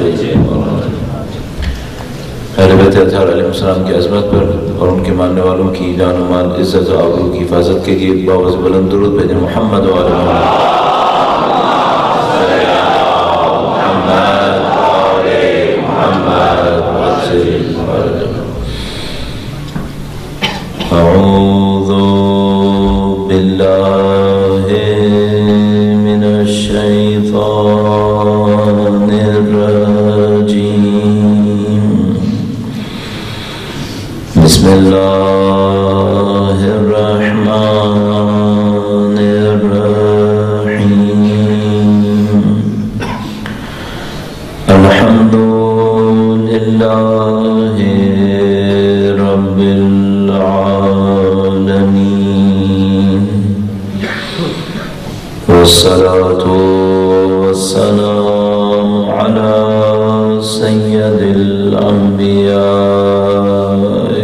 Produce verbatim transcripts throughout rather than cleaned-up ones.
اہل بیت اطہار علیہ السلام کی عظمت پر اور ان کے ماننے والوں کی جان و مال عزت و آبرو کی حفاظت کے لیے باوز بلند درود بھیجیں محمد و آل محمد. اعوذ باللہ من الشیطان الرجیم. بسم اللہ الرحمن الرحیم. الحمد للہ رب العالمین والصلاة والسلام على سید الانبیاء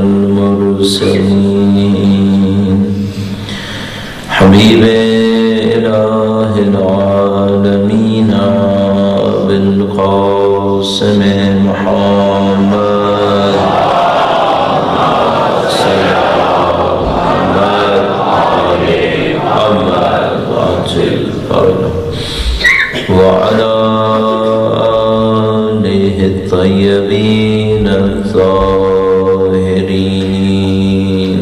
والمرسلین حبیب الہ العالمین بالقاسم محمد وعلى آله الطيبين الطاهرين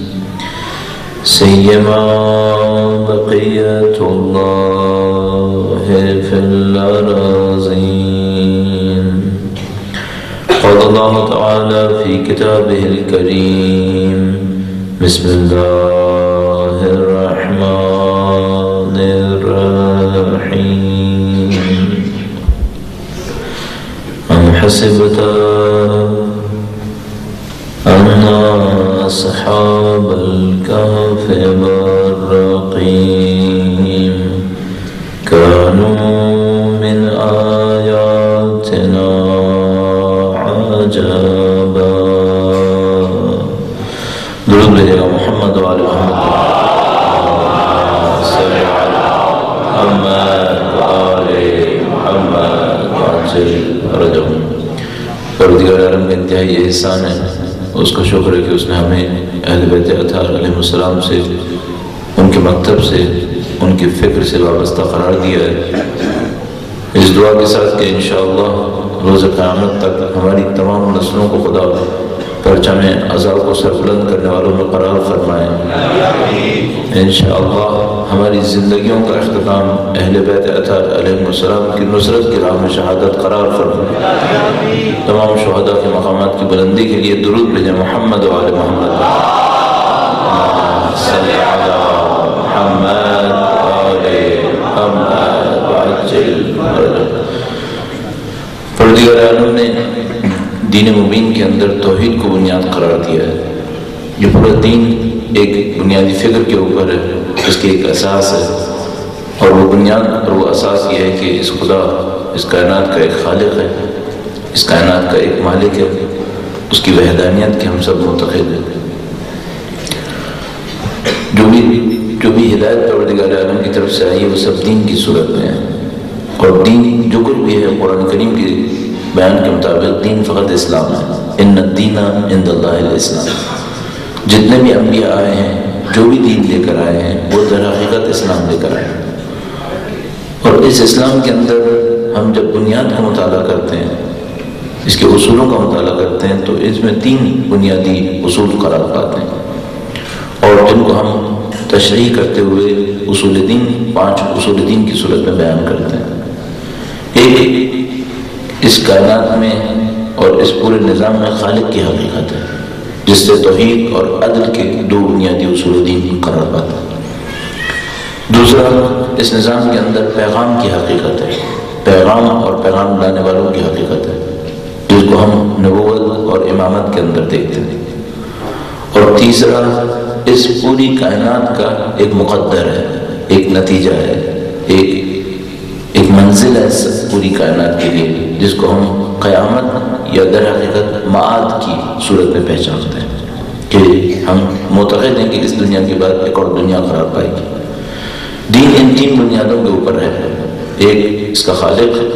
سيما بقية الله في الأراضين. قال الله تعالى في كتابه الكريم بسم الله الرحمن الرحيم. أم حسبت أن أصحاب الكهف والرقيم كانوا من آياتنا عجبا. درود بھیجے گا محمد وعلی محمد رجب. پروردگار عالم کا انتہائی احسان ہے، اس کا شکر ہے کہ اس نے ہمیں اہل بیت اطہار علیہ السلام سے، ان کے مکتب سے، ان کی فکر سے وابستہ قرار دیا ہے. اس دعا کے ساتھ کہ انشاءاللہ روز قیامت تک ہماری تمام نسلوں کو خدا پرچم عذاب کو سربلند کرنے والوں میں قرار فرمائے. انشاءاللہ ہماری زندگیوں کا اختتام اہل بیت اطہار علیہ السلام کی نصرت کی راہ میں شہادت قرار فرمائے. تمام شہداء کے مقامات کی بلندی کے لیے درود بھیجیں محمد و آل محمد. صلی علی محمد و آل محمد وعجل فرجهم. پروردگار عالم نے دین مبین کے اندر توحید کو بنیاد قرار دیا ہے. یہ پورا دین ایک بنیادی فکر کے اوپر ہے، اس کی ایک اساس ہے، اور وہ بنیاد اور وہ اساس یہ ہے کہ اس خدا، اس کائنات کا ایک خالق ہے، اس کائنات کا ایک مالک ہے، اس کی وحدانیت کے ہم سب معتقد ہیں. جو بھی جو بھی ہدایت پروردگار عالم کی طرف سے آئی ہے وہ سب دین کی صورت میں ہے. اور دین جو کچھ بھی ہے قرآن کریم کی بیان کے مطابق دین فقط اسلام ہے. ان الدین عند اللہ الاسلام. جتنے بھی انبیاء آئے ہیں، جو بھی دین لے کر آئے ہیں، وہ در حقیقت اسلام لے کر آئے ہیں. اور اس اسلام کے اندر ہم جب بنیاد کا مطالعہ کرتے ہیں، اس کے اصولوں کا مطالعہ کرتے ہیں، تو اس میں تین بنیادی اصول قرار پاتے ہیں، اور جن کو ہم تشریح کرتے ہوئے اصول دین، پانچ اصول دین کی صورت میں بیان کرتے ہیں. ایک اس کائنات میں اور اس پورے نظام میں خالق کی حقیقت ہے، جس سے توحید اور عدل کے دو بنیادی اصول دین قرار پاتا ہے. دوسرا اس نظام کے اندر پیغام کی حقیقت ہے، پیغام اور پیغام لانے والوں کی حقیقت ہے، جس کو ہم نبوت اور امامت کے اندر دیکھتے ہیں. اور تیسرا اس پوری کائنات کا ایک مقدر ہے، ایک نتیجہ ہے، ایک ایک منزل ہے پوری کائنات کے لیے، جس کو ہم قیامت یا در حقیقت معاد کی صورت میں پہچانتے ہیں، کہ ہم معتقد ہیں کہ اس دنیا کے بعد ایک اور دنیا قرار پائے گی. دین ان تین بنیادوں کے اوپر ہے. ایک اس کا خالق،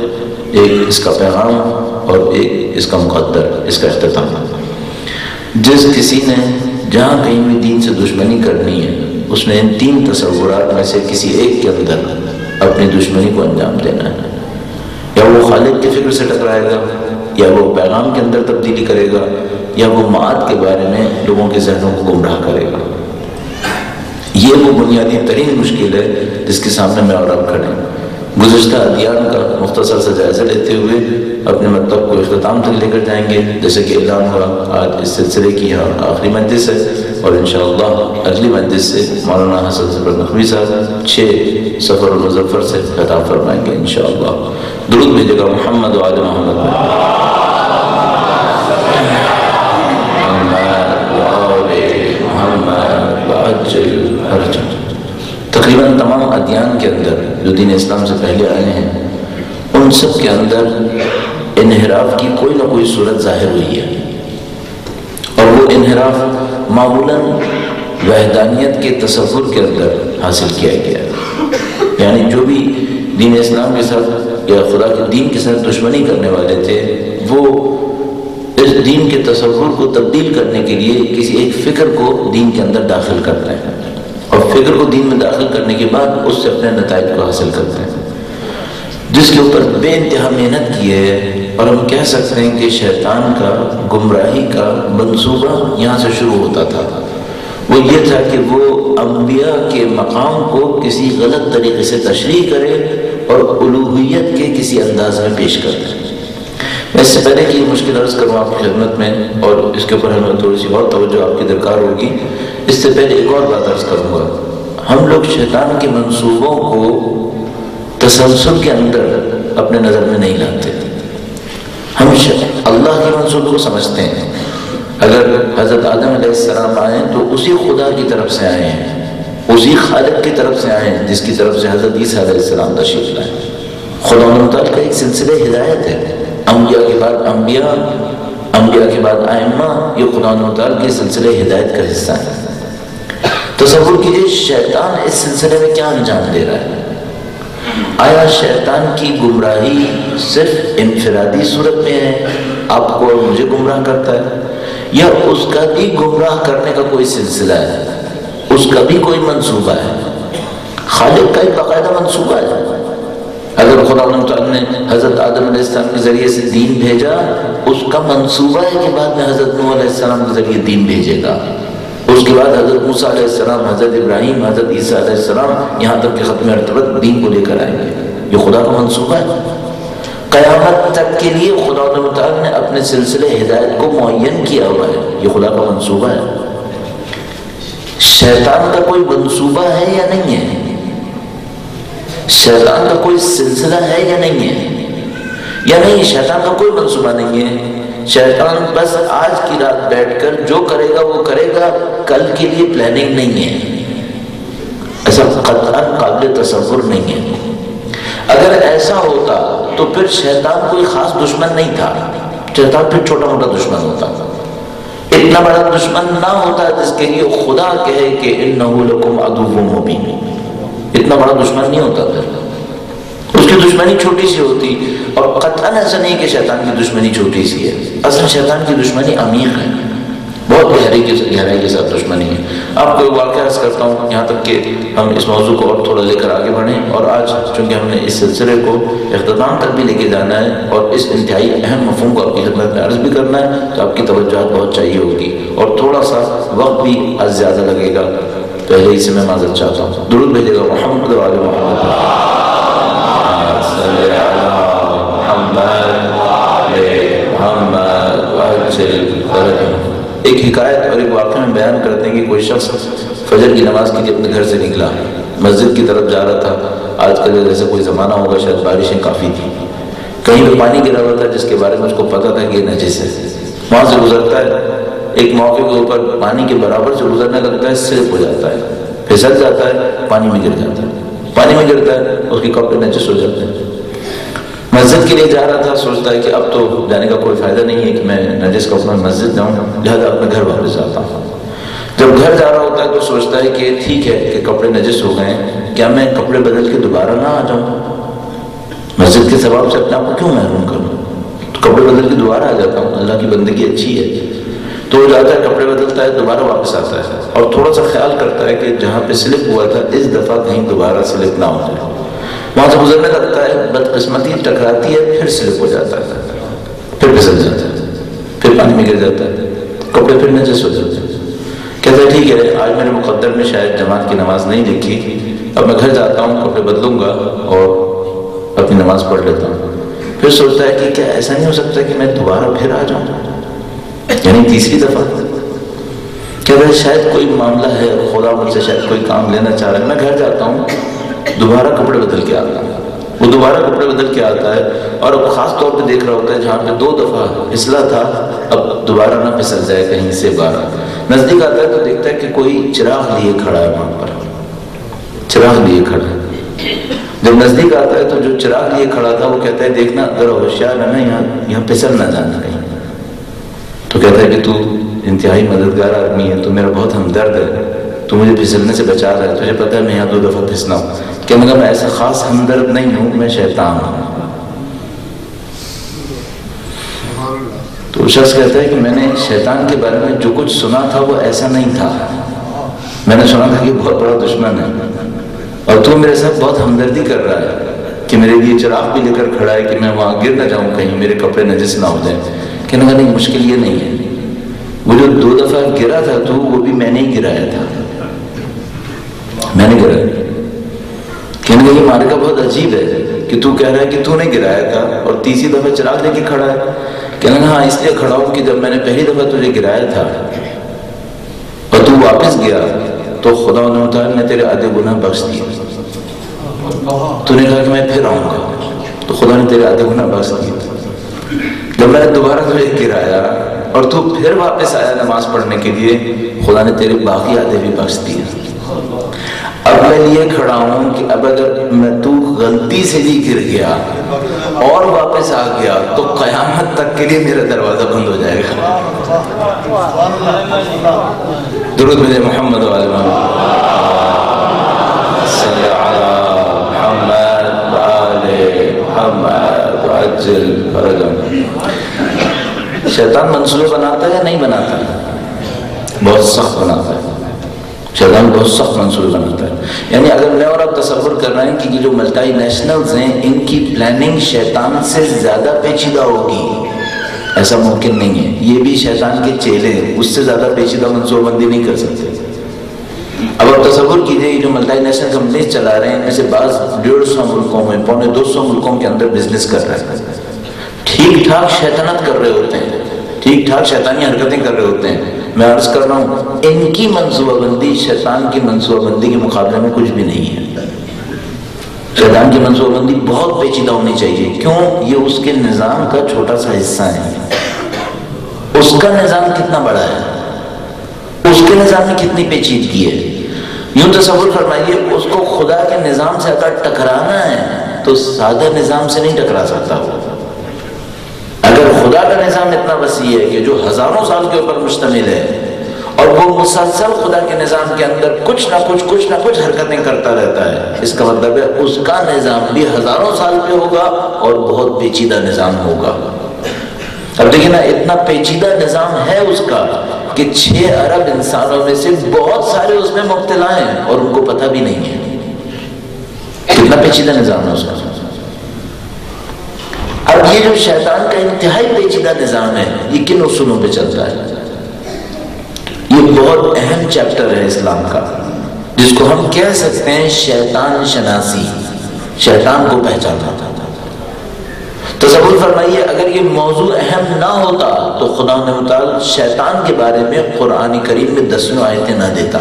ایک اس کا پیغام اور ایک اس کا مقدر، اس کا اختتام۔ جس کسی نے جہاں کہیں بھی دین سے دشمنی کرنی ہے، اس نے ان تین تصورات میں سے کسی ایک کے اندر اپنی دشمنی کو انجام دینا ہے۔ یا وہ خالق کی فکر سے ٹکرائے گا، یا وہ پیغام کے اندر تبدیلی کرے گا، یا وہ معاد کے بارے میں لوگوں کے ذہنوں کو گمراہ کرے گا۔ یہ وہ بنیادی ترین مشکل ہے جس کے سامنے میں اور آپ کھڑے ہیں۔ گزشتہ ادیان کا مختصر سا جائزہ لیتے ہوئے اپنے مطلب کو اختتام تک لے کر جائیں گے۔ جیسے کہ اعلان ہوا، آج اس سلسلے کی آخری مجلس ہے، اور انشاءاللہ اگلی مجلس سے مولانا حسن زبر نقوی صاحب چھ سفر المظفر سے خطاب فرمائیں گے انشاءاللہ۔ درود بھیجے گا محمد و آل محمد۔ تقریباً تمام ادیان کے اندر جو دین اسلام سے پہلے آئے ہیں، ان سب کے اندر انحراف کی کوئی نہ کوئی صورت ظاہر ہوئی ہے، اور وہ انحراف معمولاً وحدانیت کے تصور کے اندر حاصل کیا گیا ہے۔ یعنی جو بھی دین اسلام کے ساتھ یا خدا کے دین کے ساتھ دشمنی کرنے والے تھے، وہ اس دین کے تصور کو تبدیل کرنے کے لیے کسی ایک فکر کو دین کے اندر داخل کرتے ہیں، اور فکر کو دین میں داخل کرنے کے بعد اس سے اپنے نتائج کو حاصل کرتے ہیں، جس کے اوپر بے انتہا محنت کی ہے۔ اور ہم کہہ سکتے ہیں کہ شیطان کا گمراہی کا منصوبہ یہاں سے شروع ہوتا تھا۔ وہ یہ تھا کہ وہ انبیاء کے مقام کو کسی غلط طریقے سے تشریح کرے اور الوہیت کے کسی انداز میں پیش کرے۔ میں اس سے پہلے کہ یہ مشکل عرض کروں آپ کی خدمت میں، اور اس کے اوپر ہمیں تھوڑی سی اور توجہ آپ کی درکار ہوگی، اس سے پہلے ایک اور بات عرض کروں گا۔ ہم لوگ شیطان کے منصوبوں کو تسلسل کے اندر اپنے نظر میں نہیں لاتے۔ ہم اللہ کے منصوبے کو سمجھتے ہیں۔ اگر حضرت آدم علیہ السلام آئے تو اسی خدا کی طرف سے آئے ہیں، اسی خالق کی طرف سے آئے ہیں جس کی طرف سے حضرت عیسیٰ علیہ السلام تشریف لائے۔ خدا متعال کا ایک سلسلہ ہدایت ہے، انبیاء کے بعد انبیاء، انبیاء کے بعد ائمہ، یہ خدا متعال کے سلسلے ہدایت کا حصہ ہے۔ تصور کیجئے شیطان اس سلسلے میں کیا انجام دے رہا ہے۔ آیا شیطان کی گمراہی صرف انفرادی صورت میں ہے، آپ کو اور مجھے گمراہ کرتا ہے، یا اس کا بھی گمراہ کرنے کا کوئی سلسلہ ہے، اس کا بھی کوئی منصوبہ ہے؟ خالق کا ایک باقاعدہ منصوبہ ہے۔ اگر خدا تعالیٰ نے حضرت آدم علیہ السلام کے ذریعے سے دین بھیجا، اس کا منصوبہ ہے کہ بعد میں حضرت نوح علیہ السلام کے ذریعے دین بھیجے گا، اس کے بعد حضرت موسیٰ علیہ السلام، حضرت ابراہیم، حضرت عیسیٰ علیہ السلام یہاں تک کہ ختم ارتباط دین کو لے کر آئیں گے۔ یہ خدا کا منصوبہ ہے۔ قیامت تک کے لیے خدا تعالیٰ نے اپنے سلسلے ہدایت کو معین کیا ہوا ہے، یہ خدا کا منصوبہ ہے۔ شیطان کا کوئی منصوبہ ہے یا نہیں ہے؟ شیطان کا کوئی سلسلہ ہے یا نہیں ہے؟ یا نہیں، شیطان کا کوئی منصوبہ نہیں ہے۔ شیطان بس آج کی رات بیٹھ کر جو کرے گا وہ کرے گا، کل کے لیے پلاننگ نہیں ہے، ایسا قطعاً قابل تصور نہیں ہے۔ اگر ایسا ہوتا تو پھر شیطان کوئی خاص دشمن نہیں تھا، شیطان پھر چھوٹا موٹا دشمن ہوتا، اتنا بڑا دشمن نہ ہوتا جس کے لیے خدا کہے کہ انہ لکم عدو مبین، اتنا بڑا دشمن نہیں ہوتا، پھر اس کی دشمنی چھوٹی سی ہوتی۔ اور قطعاً ایسا نہیں کہ شیطان کی دشمنی چھوٹی سی ہے، اصل شیطان کی دشمنی عمیق ہے، بہت گہرائی کے گہرائی کے ساتھ دشمنی ہے۔ آپ کو ایک واقعہ عرض کرتا ہوں یہاں تک کہ ہم اس موضوع کو اور تھوڑا لے کر آگے بڑھیں، اور آج چونکہ ہم نے اس سلسلے کو اختتام تک بھی لے کے جانا ہے اور اس انتہائی اہم مفہوم کو آپ کی خدمت میں عرض بھی کرنا ہے، تو آپ کی توجہ بہت چاہیے ہوگی اور تھوڑا سا وقت بھی آج زیادہ لگے گا، پہلے ہی سے میں معذرت چاہتا ہوں۔ درود بھیجے گا محمد و آل محمد۔ ایک حکایت اور ایک واقعہ میں بیان کرتے ہیں کہ کوئی شخص فجر کی نماز کے لیے اپنے گھر سے نکلا، مسجد کی طرف جا رہا تھا۔ آج کل جیسے کوئی زمانہ ہوگا، شاید بارشیں کافی تھیں، کہیں پہ پانی گرا ہوا تھا جس کے بارے میں اس کو پتا تھا کہ یہ نجس ہے۔ وہاں سے گزرتا ہے، ایک موقع کے اوپر پانی کے برابر سے گزرنے لگتا ہے، سلپ ہو جاتا ہے، پھسل جاتا ہے، پانی میں گر جاتا ہے، پانی میں گرتا ہے، اس کے کپڑے نجس ہو جاتے ہیں۔ مسجد کے لیے جا رہا تھا، سوچتا ہے کہ اب تو جانے کا کوئی فائدہ نہیں ہے کہ میں نجس کپڑوں میں مسجد جاؤں، لہٰذا اپنے گھر واپس جاتا ہوں۔ جب گھر جا رہا ہوتا ہے تو سوچتا ہے کہ ٹھیک ہے کہ کپڑے نجس ہو گئے، کیا میں کپڑے بدل کے دوبارہ نہ آ جاؤں؟ مسجد کے ثواب سے اپنے آپ کو کیوں محروم کروں؟ تو کپڑے بدل کے دوبارہ آ جاتا ہوں، اللہ کی بندگی اچھی ہے تو وہ جاتا ہے، کپڑے بدلتا ہے، دوبارہ واپس آتا ہے اور تھوڑا سا خیال کرتا ہے کہ جہاں پہ سلپ ہوا تھا اس دفعہ کہیں دوبارہ سلپ نہ ہو جائے، وہاں سے گزرنے لگتا ہے، بدقسمتی ٹکراتی ہے، پھر سلپ ہو جاتا ہے، پھر پھسل جاتا ہے، پھر پانی میں گر جاتا ہے، کپڑے پھر نجس ہو جاتے ہیں۔ کہتا ہے ٹھیک ہے، آج میرے مقدر میں شاید جماعت کی نماز نہیں لکھی، اب میں گھر جاتا ہوں، کپڑے بدلوں گا اور اپنی نماز پڑھ لیتا ہوں۔ پھر سوچتا ہے کہ کیا ایسا نہیں ہو سکتا کہ میں دوبارہ پھر آ جاؤں، یعنی تیسری دفعہ؟ کہتا ہے شاید کوئی معاملہ ہے، خدا مجھ سے شاید کوئی کام لینا چاہ رہا ہے، میں گھر جاتا ہوں، دوبارہ کپڑے بدل کے آتا ہوں۔ وہ دوبارہ کپڑے بدل کے آتا ہے اور اب خاص طور پہ دیکھ رہا ہوتا ہے جہاں پہ دو دفعہ پھسلا تھا اب دوبارہ نہ پھسل جائے کہیں سے باہر۔ نزدیک آتا ہے تو دیکھتا ہے کہ کوئی چراغ لیے کھڑا ہے، وہاں پر چراغ لیے کھڑا ہے۔ جب نزدیک آتا ہے تو جو چراغ لیے کھڑا تھا وہ کہتا ہے دیکھنا ذرا ہوشیار ہے نا، یہاں یہاں پھسل نہ جانا کہیں۔ تو کہتا ہے کہ تو انتہائی مددگار آدمی ہے، تو میرا بہت ہمدرد ہے، تو مجھے پھسلنے سے بچا رہا ہے، تجھے پتہ ہے میں یہاں دو دفعہ پھسلا ہوں۔ کہ مگر میں ایسا خاص ہمدرد نہیں ہوں، میں شیطان ہوں۔ تو شخص کہتا ہے کہ میں نے شیطان کے بارے میں جو کچھ سنا تھا وہ ایسا نہیں تھا، میں نے سنا تھا کہ بہت بڑا دشمن ہے اور تو میرے ساتھ بہت ہمدردی کر رہا ہے کہ میرے لیے چراغ بھی لے کر کھڑا ہے کہ میں وہاں گر نہ جاؤں، کہیں میرے کپڑے نجس نہ ہو جائیں۔ کہنے لگا نہیں، مشکل یہ نہیں ہے، وہ جو دو دفعہ گرا تھا تو وہ بھی میں نے ہی گرایا تھا، میں نے گرایا۔ کہنے لگا یہ معرکہ بہت عجیب ہے کہ تو کہہ رہا ہے کہ تو نے گرایا تھا اور تیسری دفعہ چراغ لے کے کھڑا ہے۔ کہنے لگا ہاں اس لیے کھڑا ہوں کہ جب میں نے پہلی دفعہ تجھے گرایا تھا اور تو واپس گیا تو خدا نے تیرے آدھے گناہ بخش دیے، تو نے کہا کہ میں پھر آؤں گا تو خدا نے تیرے آدھے گناہ بخش دیے۔ جب میں نے دوبارہ تجھے گرایا اور تو پھر واپس آیا نماز پڑھنے کے لیے، خدا نے تیرے باقی آدھے بھی بخش دیے۔ اب میں لیے کھڑا ہوں کہ اب اگر میں تو غلطی سے بھی گر گیا اور واپس آ گیا تو قیامت تک کے لیے میرا دروازہ بند ہو جائے گا۔ درود مجھے محمد و آل محمد صلی علی محمد و آل محمد وعجل فرجهم۔ شیطان منصوبے بناتا ہے یا نہیں بناتا ہے؟ بہت سخت بناتا ہے، شیطان بہت سخت منصوبے بناتا ہے۔ یعنی اگر میں اور آپ تصور کر رہے ہیں کہ یہ جو ملٹی نیشنلز ہیں ان کی پلاننگ شیطان سے زیادہ پیچیدہ ہوگی، ایسا ممکن نہیں ہے۔ یہ بھی شیطان کے چیلے ہیں، اس سے زیادہ پیچیدہ منصوبہ بندی نہیں کر سکتے۔ اب آپ تصور کیجئے یہ جو ملٹی نیشنل کمپنیز چلا رہے ہیں ان میں سے بعض ڈیڑھ سو ملکوں میں، پونے دو سو ملکوں کے اندر بزنس کر رہے ہیں، ٹھیک ٹھاک شیطنت کر رہے ہوتے ہیں، ٹھیک ٹھاک شیطانی حرکتیں کر رہے ہوتے ہیں۔ میں عرض کر رہا ہوں ان کی منصوبہ بندی شیطان کی منصوبہ بندی کے مقابلے میں کچھ بھی نہیں ہے۔ شیطان کی منصوبہ بندی بہت پیچیدہ ہونی چاہیے، کیوں؟ یہ اس کے نظام کا چھوٹا سا حصہ ہے۔ اس کا نظام کتنا بڑا ہے، اس کے نظام میں کتنی پیچیدگی ہے۔ یوں تصور فرمائیے اس کو خدا کے نظام سے اگر ٹکرانا ہے تو سادہ نظام سے نہیں ٹکرا سکتا وہ۔ اگر خدا کا نظام اتنا وسیع ہے کہ جو ہزاروں سال کے اوپر مشتمل ہے اور وہ مسلسل خدا کے نظام کے اندر کچھ نہ کچھ کچھ نہ کچھ حرکتیں کرتا رہتا ہے، اس کا مطلب ہے اس کا نظام بھی ہزاروں سال پہ ہوگا اور بہت پیچیدہ نظام ہوگا۔ اب دیکھیں نا، اتنا پیچیدہ نظام ہے اس کا کہ چھ ارب انسانوں میں سے بہت سارے اس میں مبتلا ہیں اور ان کو پتہ بھی نہیں ہے کتنا پیچیدہ نظام ہے اس کا۔ اب یہ جو شیطان کا انتہائی پیچیدہ نظام ہے یہ کن اصولوں پہ چلتا ہے؟ یہ بہت اہم چیپٹر ہے اسلام کا، جس کو ہم کہہ سکتے ہیں شیطان شناسی، شیطان کو پہچانا۔ تصور فرمائیے اگر یہ موضوع اہم نہ ہوتا تو خدا نے متعال شیطان کے بارے میں قرآن کریم میں دسیوں آیتیں نہ دیتا۔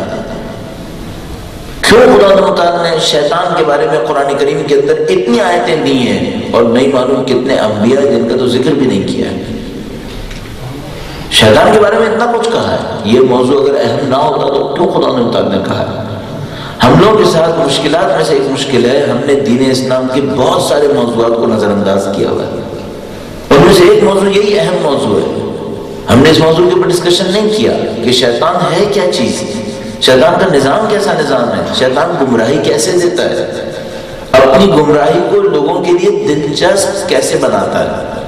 کیوں خدا متعال نے شیطان کے بارے میں قرآن کریم کے اندر اتنی آیتیں دی ہیں اور نہیں معلوم کتنے انبیاء جن کا تو ذکر بھی نہیں کیا ہے؟ شیطان کے بارے میں اتنا کچھ کہا ہے۔ یہ موضوع اگر اہم نہ ہوتا تو کیوں خدا نے متعال نے کہا ہے؟ ہم لوگ کے ساتھ مشکلات میں سے ایک مشکل ہے، ہم نے دین اسلام کے بہت سارے موضوعات کو نظر انداز کیا ہوا ہے، ان میں سے ایک موضوع یہی اہم موضوع ہے۔ ہم نے اس موضوع کے اوپر ڈسکشن نہیں کیا کہ شیطان ہے کیا چیز، شیطان کا نظام کیسا نظام ہے، شیطان گمراہی کیسے دیتا ہے۔ اب اپنی گمراہی کو لوگوں کے لیے دلچسپ کیسے بناتا ہے،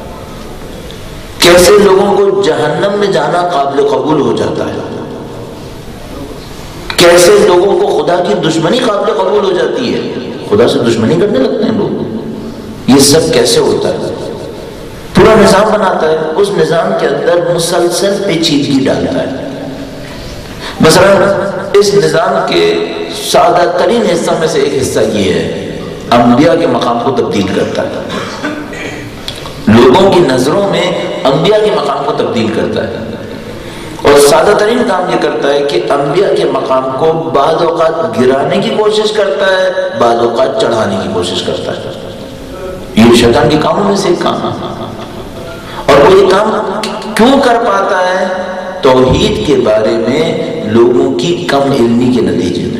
کیسے لوگوں کو جہنم میں جانا قابل قبول ہو جاتا ہے، کیسے لوگوں کو خدا کی دشمنی قابل قبول ہو جاتی ہے، خدا سے دشمنی کرنے لگتے ہیں لوگ، یہ سب کیسے ہوتا ہے، پورا نظام بناتا ہے، اس نظام کے اندر مسلسل پیچیدگی ڈالتا ہے۔ مثلا اس نظام کے سادہ ترین حصہ میں سے ایک حصہ یہ ہے، انبیاء کے مقام کو تبدیل کرتا ہے، لوگوں کی نظروں میں انبیاء کے مقام کو تبدیل کرتا ہے، اور سادہ ترین کام یہ کرتا ہے کہ انبیاء کے مقام کو بعض اوقات گرانے کی کوشش کرتا ہے، بعض اوقات چڑھانے کی کوشش کرتا ہے۔ یہ شیطان کے کاموں میں سے ایک کام ہے، اور وہ یہ کام کیوں کر پاتا ہے؟ توحید کے بارے میں لوگوں کی کم علمی کے نتیجے میں۔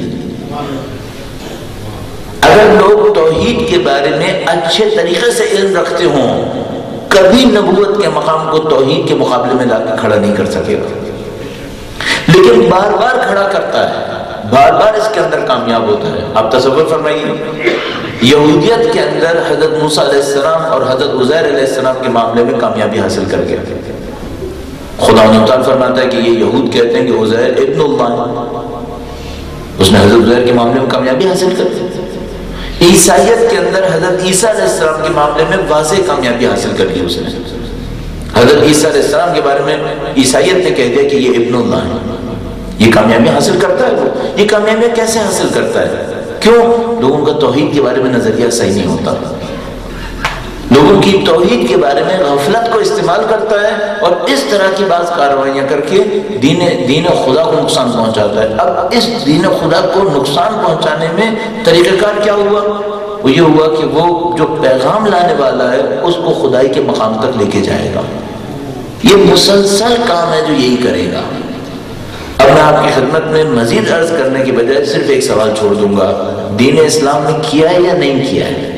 اگر لوگ توحید کے بارے میں اچھے طریقے سے علم رکھتے ہوں، کبھی نبوت کے مقام کو توحید کے مقابلے میں لا کے کھڑا نہیں کر سکے گا، لیکن بار بار کھڑا کرتا ہے، بار بار اس کے اندر کامیاب ہوتا ہے۔ آپ تصور فرمائیے، یہودیت کے اندر حضرت موسیٰ علیہ السلام اور حضرت عزیر علیہ السلام کے معاملے میں کامیابی حاصل کر گیا۔ خدا تعالیٰ فرماتا ہے کہ یہ یہود کہتے ہیں کہ عزیر ابن اللہ، اس نے حضرت عزیر کے معاملے میں کامیابی حاصل کر دی۔ عیسائیت کے اندر حضرت عیسیٰ علیہ السلام کے معاملے میں واضح کامیابی حاصل کر لی اس نے۔ حضرت عیسیٰ علیہ السلام کے بارے میں عیسائیت نے کہہ دیا کہ یہ ابن اللہ ہے۔ یہ کامیابی حاصل کرتا ہے وہ، یہ کامیابی کیسے حاصل کرتا ہے؟ کیوں؟ لوگوں کا توحید کے بارے میں نظریہ صحیح نہیں ہوتا، لوگوں کی توحید کے بارے میں غفلت کو استعمال کرتا ہے، اور اس طرح کی بعض کارروائیاں کر کے دین دین خدا کو نقصان پہنچاتا ہے۔ اب اس دین خدا کو نقصان پہنچانے میں طریقہ کار کیا ہوا؟ وہ یہ ہوا کہ وہ جو پیغام لانے والا ہے اس کو خدائی کے مقام تک لے کے جائے گا۔ یہ مسلسل کام ہے جو یہی کرے گا۔ اب میں آپ کی خدمت میں مزید عرض کرنے کی بجائے صرف ایک سوال چھوڑ دوں گا، دین اسلام نے کیا ہے یا نہیں کیا ہے؟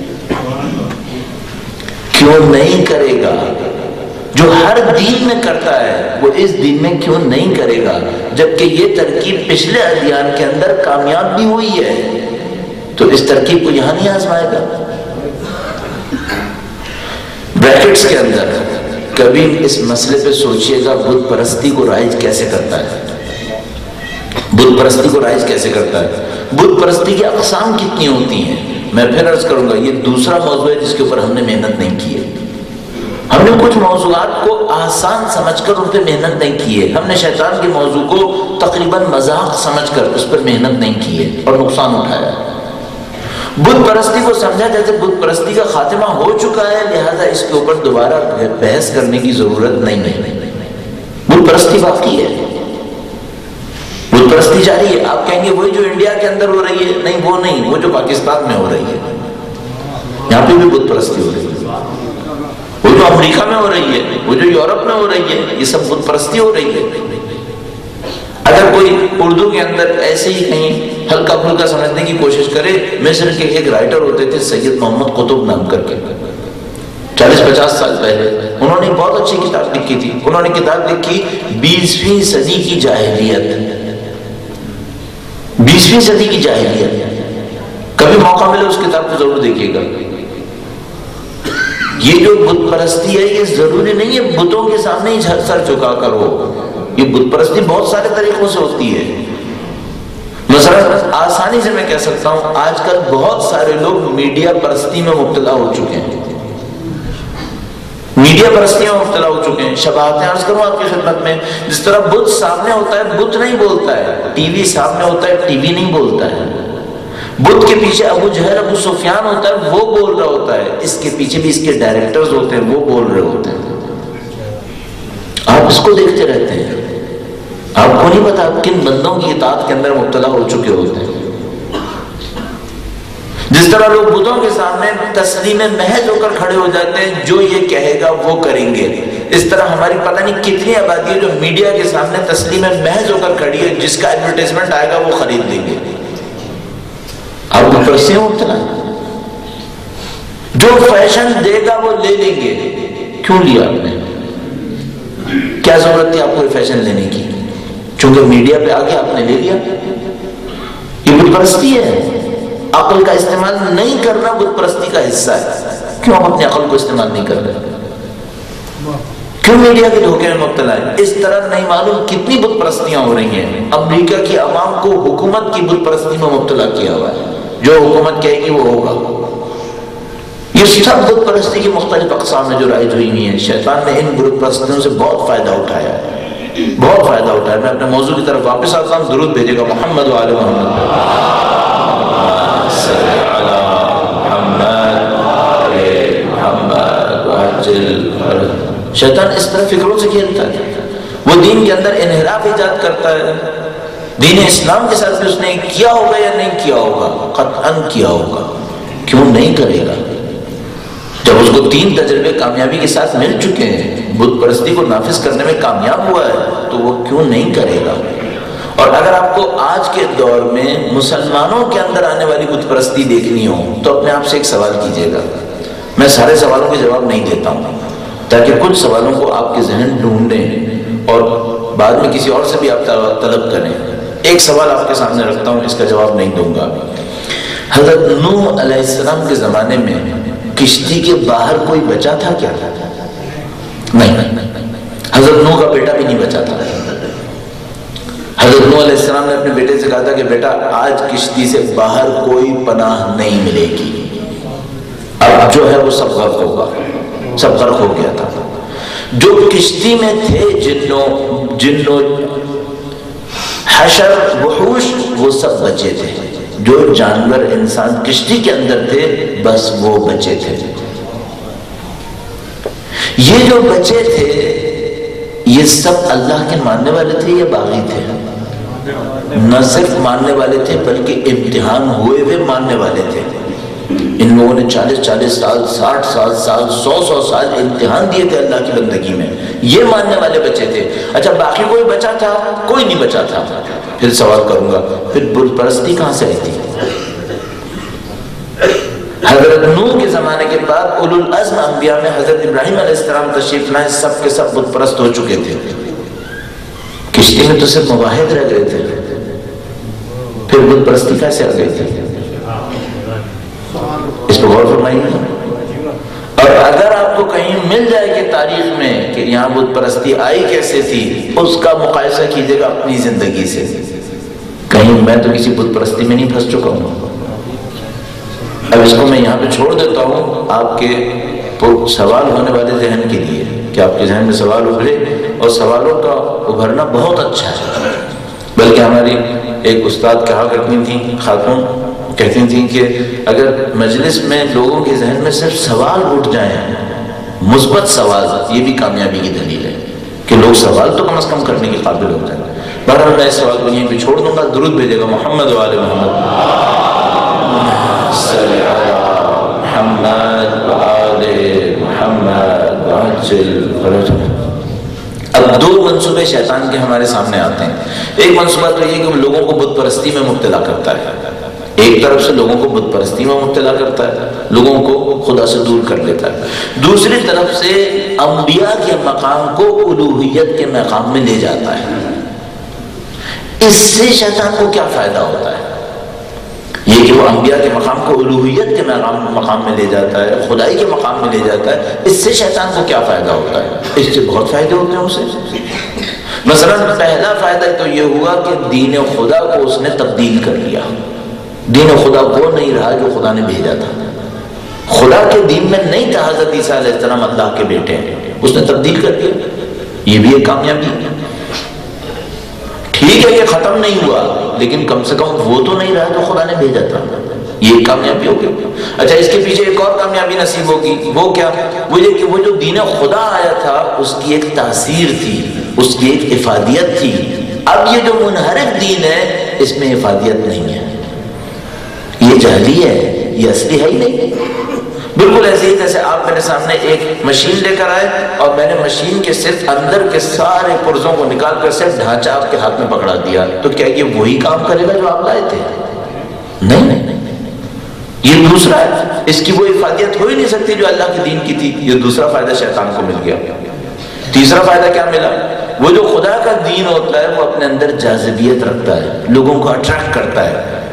کیوں نہیں کرے گا؟ جو ہر دین میں کرتا ہے وہ اس دین میں کیوں نہیں کرے گا؟ جبکہ یہ ترکیب پچھلے ادیان کے اندر کامیاب بھی ہوئی ہے، تو اس ترکیب کو یہاں نہیں آزمائے گا؟ بریکٹس کے اندر کبھی اس مسئلے پہ سوچئے گا، بت پرستی کو رائج کیسے کرتا ہے؟ بت پرستی کو رائج کیسے کرتا ہے؟ بت پرستی کی اقسام کتنی ہوتی ہیں؟ میں پھر عرض کروں گا، یہ دوسرا موضوع ہے جس کے اوپر ہم نے محنت نہیں کی ہے۔ ہم نے کچھ موضوعات کو آسان سمجھ کر ان پہ محنت نہیں کی ہے، ہم نے شیطان کے موضوع کو تقریباً مذاق سمجھ کر اس پر محنت نہیں کی ہے اور نقصان اٹھایا۔ بت پرستی کو سمجھا جیسے بت پرستی کا خاتمہ ہو چکا ہے، لہذا اس کے اوپر دوبارہ بحث کرنے کی ضرورت نہیں ہے۔ بت پرستی باقی ہے، بت پرستی جاری ہے۔ آپ کہیں گے وہی جو انڈیا کے اندر ہو رہی ہے، نہیں وہ نہیں، وہ جو پاکستان میں ہو رہی ہے، یہاں پہ بھی بت پرستی ہو رہی ہے۔ وہ جو امریکہ میں ہو رہی ہے، وہ جو یورپ میں ہو رہی ہے، یہ سب بت پرستی ہو رہی ہے۔ اگر کوئی اردو کے اندر ایسے ہی کہیں ہلکا پھلکا سمجھنے کی کوشش کرے، مصر کے ایک رائٹر ہوتے تھے سید محمد قطب نام کر کے، چالیس پچاس سال پہلے انہوں نے بہت اچھی کتاب لکھی تھی۔ انہوں نے کتاب لکھی بیسویں صدی کی جاہلیت، بیسویں صدی کی جاہلیت۔ کبھی موقع ملے اس کتاب کو ضرور دیکھیے گا۔ یہ جو بت پرستی ہے یہ ضروری نہیں ہے بتوں کے سامنے ہی سر جھکا کر ہو، یہ بت پرستی بہت سارے طریقوں سے ہوتی ہے۔ مثلا آسانی سے میں کہہ سکتا ہوں، آج کل بہت سارے لوگ میڈیا پرستی میں مبتلا ہو چکے ہیں، میڈیا پرستی میں مبتلا ہو چکے ہیں۔ شباہتیں عرض کروں آپ کی خدمت میں، جس طرح بت سامنے ہوتا ہے بت نہیں بولتا ہے، ٹی وی سامنے ہوتا ہے ٹی وی نہیں بولتا ہے، بت کے پیچھے ابو جہل ابو سفیان ہوتا ہے وہ بول رہا ہوتا ہے، اس کے پیچھے بھی اس کے ڈائریکٹرز ہوتے ہیں وہ بول رہے ہوتے ہیں۔ آپ اس کو دیکھتے رہتے ہیں، آپ کو نہیں پتا کن بندوں کی اطاعت کے اندر مبتلا ہو چکے ہوتے ہیں۔ جس طرح لوگ بتوں کے سامنے تسلیم محض ہو کر کھڑے ہو جاتے ہیں، جو یہ کہے گا وہ کریں گے، اس طرح ہماری پتہ نہیں کتنی آبادی ہے جو میڈیا کے سامنے تسلیم محض ہو کر کھڑی ہے، جس کا ایڈورٹائزمنٹ آئے گا وہ خرید لیں گے۔ آپ کو پرستی میں مبتلا، جو فیشن دے گا وہ لے لیں گے۔ کیوں لیا آپ نے؟ کیا ضرورت تھی آپ کو فیشن لینے کی؟ چونکہ میڈیا پہ آگے آپ نے لے لیا۔ یہ بت پرستی ہے۔ عقل کا استعمال نہیں کرنا بت پرستی کا حصہ ہے. کیوں ہم اپنی عقل کو استعمال نہیں کر رہے؟ کیوں میڈیا کے دھوکے میں مبتلا ہے؟ اس طرح نہیں معلوم کتنی بت پرستیاں ہو رہی ہیں. امریکہ کی عوام کو حکومت کی بت پرستی میں مبتلا کیا ہوا ہے. جو حکومت کہے گی وہ ہوگا. یہ سب بت پرستی کی مختلف اقسام میں جو رائج ہوئی ہوئی ہیں. شیطان نے ان بت پرستیوں سے بہت فائدہ اٹھایا ہے، بہت فائدہ اٹھایا. میں اپنے موضوع کی طرف واپس آتا ہوں. درود بھیجے گا محمد و آل محمد. شیطان اس طرح فکروں سے کھیلتا ہے. وہ دین کے اندر انحراف ایجاد کرتا ہے. دین اسلام کے ساتھ بھی اس نے کیا ہوگا یا نہیں کیا ہوگا؟ قطعاً کیا ہوگا. کیوں نہیں کرے گا؟ جب اس کو تین تجربے کامیابی کے ساتھ مل چکے ہیں، بت پرستی کو نافذ کرنے میں کامیاب ہوا ہے، تو وہ کیوں نہیں کرے گا؟ اور اگر آپ کو آج کے دور میں مسلمانوں کے اندر آنے والی بت پرستی دیکھنی ہو تو اپنے آپ سے ایک سوال کیجیے گا. میں سارے سوالوں کے جواب نہیں دیتا ہوں تاکہ کچھ سوالوں کو آپ کے ذہن ڈھونڈیں اور بعد میں کسی اور سے بھی آپ طلب کریں. ایک سوال آپ کے سامنے رکھتا ہوں، اس کا جواب نہیں دوں گا. حضرت نوح علیہ السلام کے زمانے میں کشتی کے باہر کوئی بچا تھا کیا؟ نہیں. حضرت نوح کا بیٹا بھی نہیں بچا تھا. حضرت نوح علیہ السلام نے اپنے بیٹے سے کہا تھا کہ بیٹا آج کشتی سے باہر کوئی پناہ نہیں ملے گی. اب جو ہے وہ سب غرق ہوگا. سب غرق ہو گیا تھا. جو کشتی میں تھے جنوں جنوں حشر وحوش وہ سب بچے تھے. جو جانور انسان کشتی کے اندر تھے بس وہ بچے تھے. یہ جو بچے تھے یہ سب اللہ کے ماننے والے تھے یا باغی تھے؟ نہ صرف ماننے والے تھے بلکہ امتحان ہوئے ہوئے ماننے والے تھے. ان لوگوں نے چالیس چالیس سال، ساٹھ ساٹھ سال، سو سو سال امتحان دیے تھے اللہ کی بندگی میں. یہ ماننے والے بچے تھے. اچھا باقی کوئی بچا تھا؟ کوئی نہیں بچا تھا. پھر سوال کروں گا پھر بت پرستی کہاں سے آئی تھی؟ حضرت نوح کے زمانے کے بعد اولو العزم انبیاء میں حضرت ابراہیم علیہ السلام تشریف لائے، سب کے سب بت پرست ہو چکے تھے. کشتی میں تو صرف مواحد رہ گئے تھے. پھر بت پرستی کیسے آ گئی تھی؟ اس پہ غور فرمائیے. اور اگر آپ کو کہیں مل جائے کہ تاریخ میں کہ یہاں بت پرستی آئی کیسے تھی، اس کا مقایسہ کیجیے گا اپنی زندگی سے. کہیں میں تو کسی بت پرستی میں نہیں پھنس چکا ہوں. اب اس کو میں یہاں پہ چھوڑ دیتا ہوں آپ کے سوال ہونے والے ذہن کے لیے کہ آپ کے ذہن میں سوال ابھرے. اور سوالوں کا ابھرنا بہت اچھا ہے. بلکہ ہماری ایک استاد کہا کرتی تھیں، خاتون کہتی تھیں کہ اگر مجلس میں لوگوں کے ذہن میں صرف سوال اٹھ جائیں، مثبت سوال، یہ بھی کامیابی کی دلیل ہے کہ لوگ سوال تو کم از کم کرنے کے قابل ہو جائیں. بہرحال میں اس سوال کو یہیں پہ چھوڑ دوں گا. درود بھیجے گا محمد و آل محمد. صلی علی محمد و آل محمد وعجل فرجہ. اب دو منصوبے شیطان کے ہمارے سامنے آتے ہیں. ایک منصوبہ تو یہ کہ وہ لوگوں کو بت پرستی میں مبتلا کرتا ہے. ایک طرف سے لوگوں کو بت پرستی میں مبتلا کرتا ہے، لوگوں کو خدا سے دور کر لیتا ہے. دوسری طرف سے انبیاء کے مقام کو الوہیت کے مقام میں لے جاتا ہے. اس سے شیطان کو کیا فائدہ ہوتا ہے؟ یہ کہ وہ انبیاء کے مقام کو الوہیت کے مقام میں لے جاتا ہے، خدائی کے مقام میں لے جاتا ہے. اس سے شیطان کو کیا فائدہ ہوتا ہے؟ اس سے بہت فائدے ہوتے ہیں اسے. مثلا پہلا فائدہ تو یہ ہوا کہ دین خدا کو اس نے تبدیل کر لیا. دین خدا وہ نہیں رہا جو خدا نے بھیجا تھا. خدا کے دین میں نہیں تھا حضرت عیسیٰ علیہ السلام اللہ کے بیٹے ہیں، اس نے تبدیل کر دیا. یہ بھی ایک کامیابی ہے. ٹھیک ہے کہ ختم نہیں ہوا لیکن کم سے کم وہ تو نہیں رہا جو خدا نے بھیجا تھا. یہ ایک کامیابی ہوگی. اچھا اس کے پیچھے ایک اور کامیابی نصیب ہوگی. وہ کیا؟ وہ یہ کہ وہ جو دین خدا آیا تھا اس کی ایک تاثیر تھی، اس کی ایک افادیت تھی. اب یہ جو منحرف دین ہے اس میں افادیت نہیں ہے، یہ جعلی ہے، یہ اصلی ہے ہی نہیں. بالکل ایسے ہی جیسے آپ میرے سامنے ایک مشین لے کر آئے اور میں نے مشین کے صرف اندر کے سارے پرزوں کو نکال کر صرف ڈھانچہ آپ کے ہاتھ میں پکڑا دیا، تو کیا یہ وہی کام کرے گا جو آپ لائے تھے؟ نہیں نہیں نہیں، یہ دوسرا ہے. اس کی وہ افادیت ہو ہی نہیں سکتی جو اللہ کے دین کی تھی. یہ دوسرا فائدہ شیطان کو مل گیا. تیسرا فائدہ کیا ملا؟ وہ جو خدا کا دین ہوتا ہے وہ اپنے اندر جاذبیت رکھتا ہے، لوگوں کو اٹریکٹ کرتا ہے.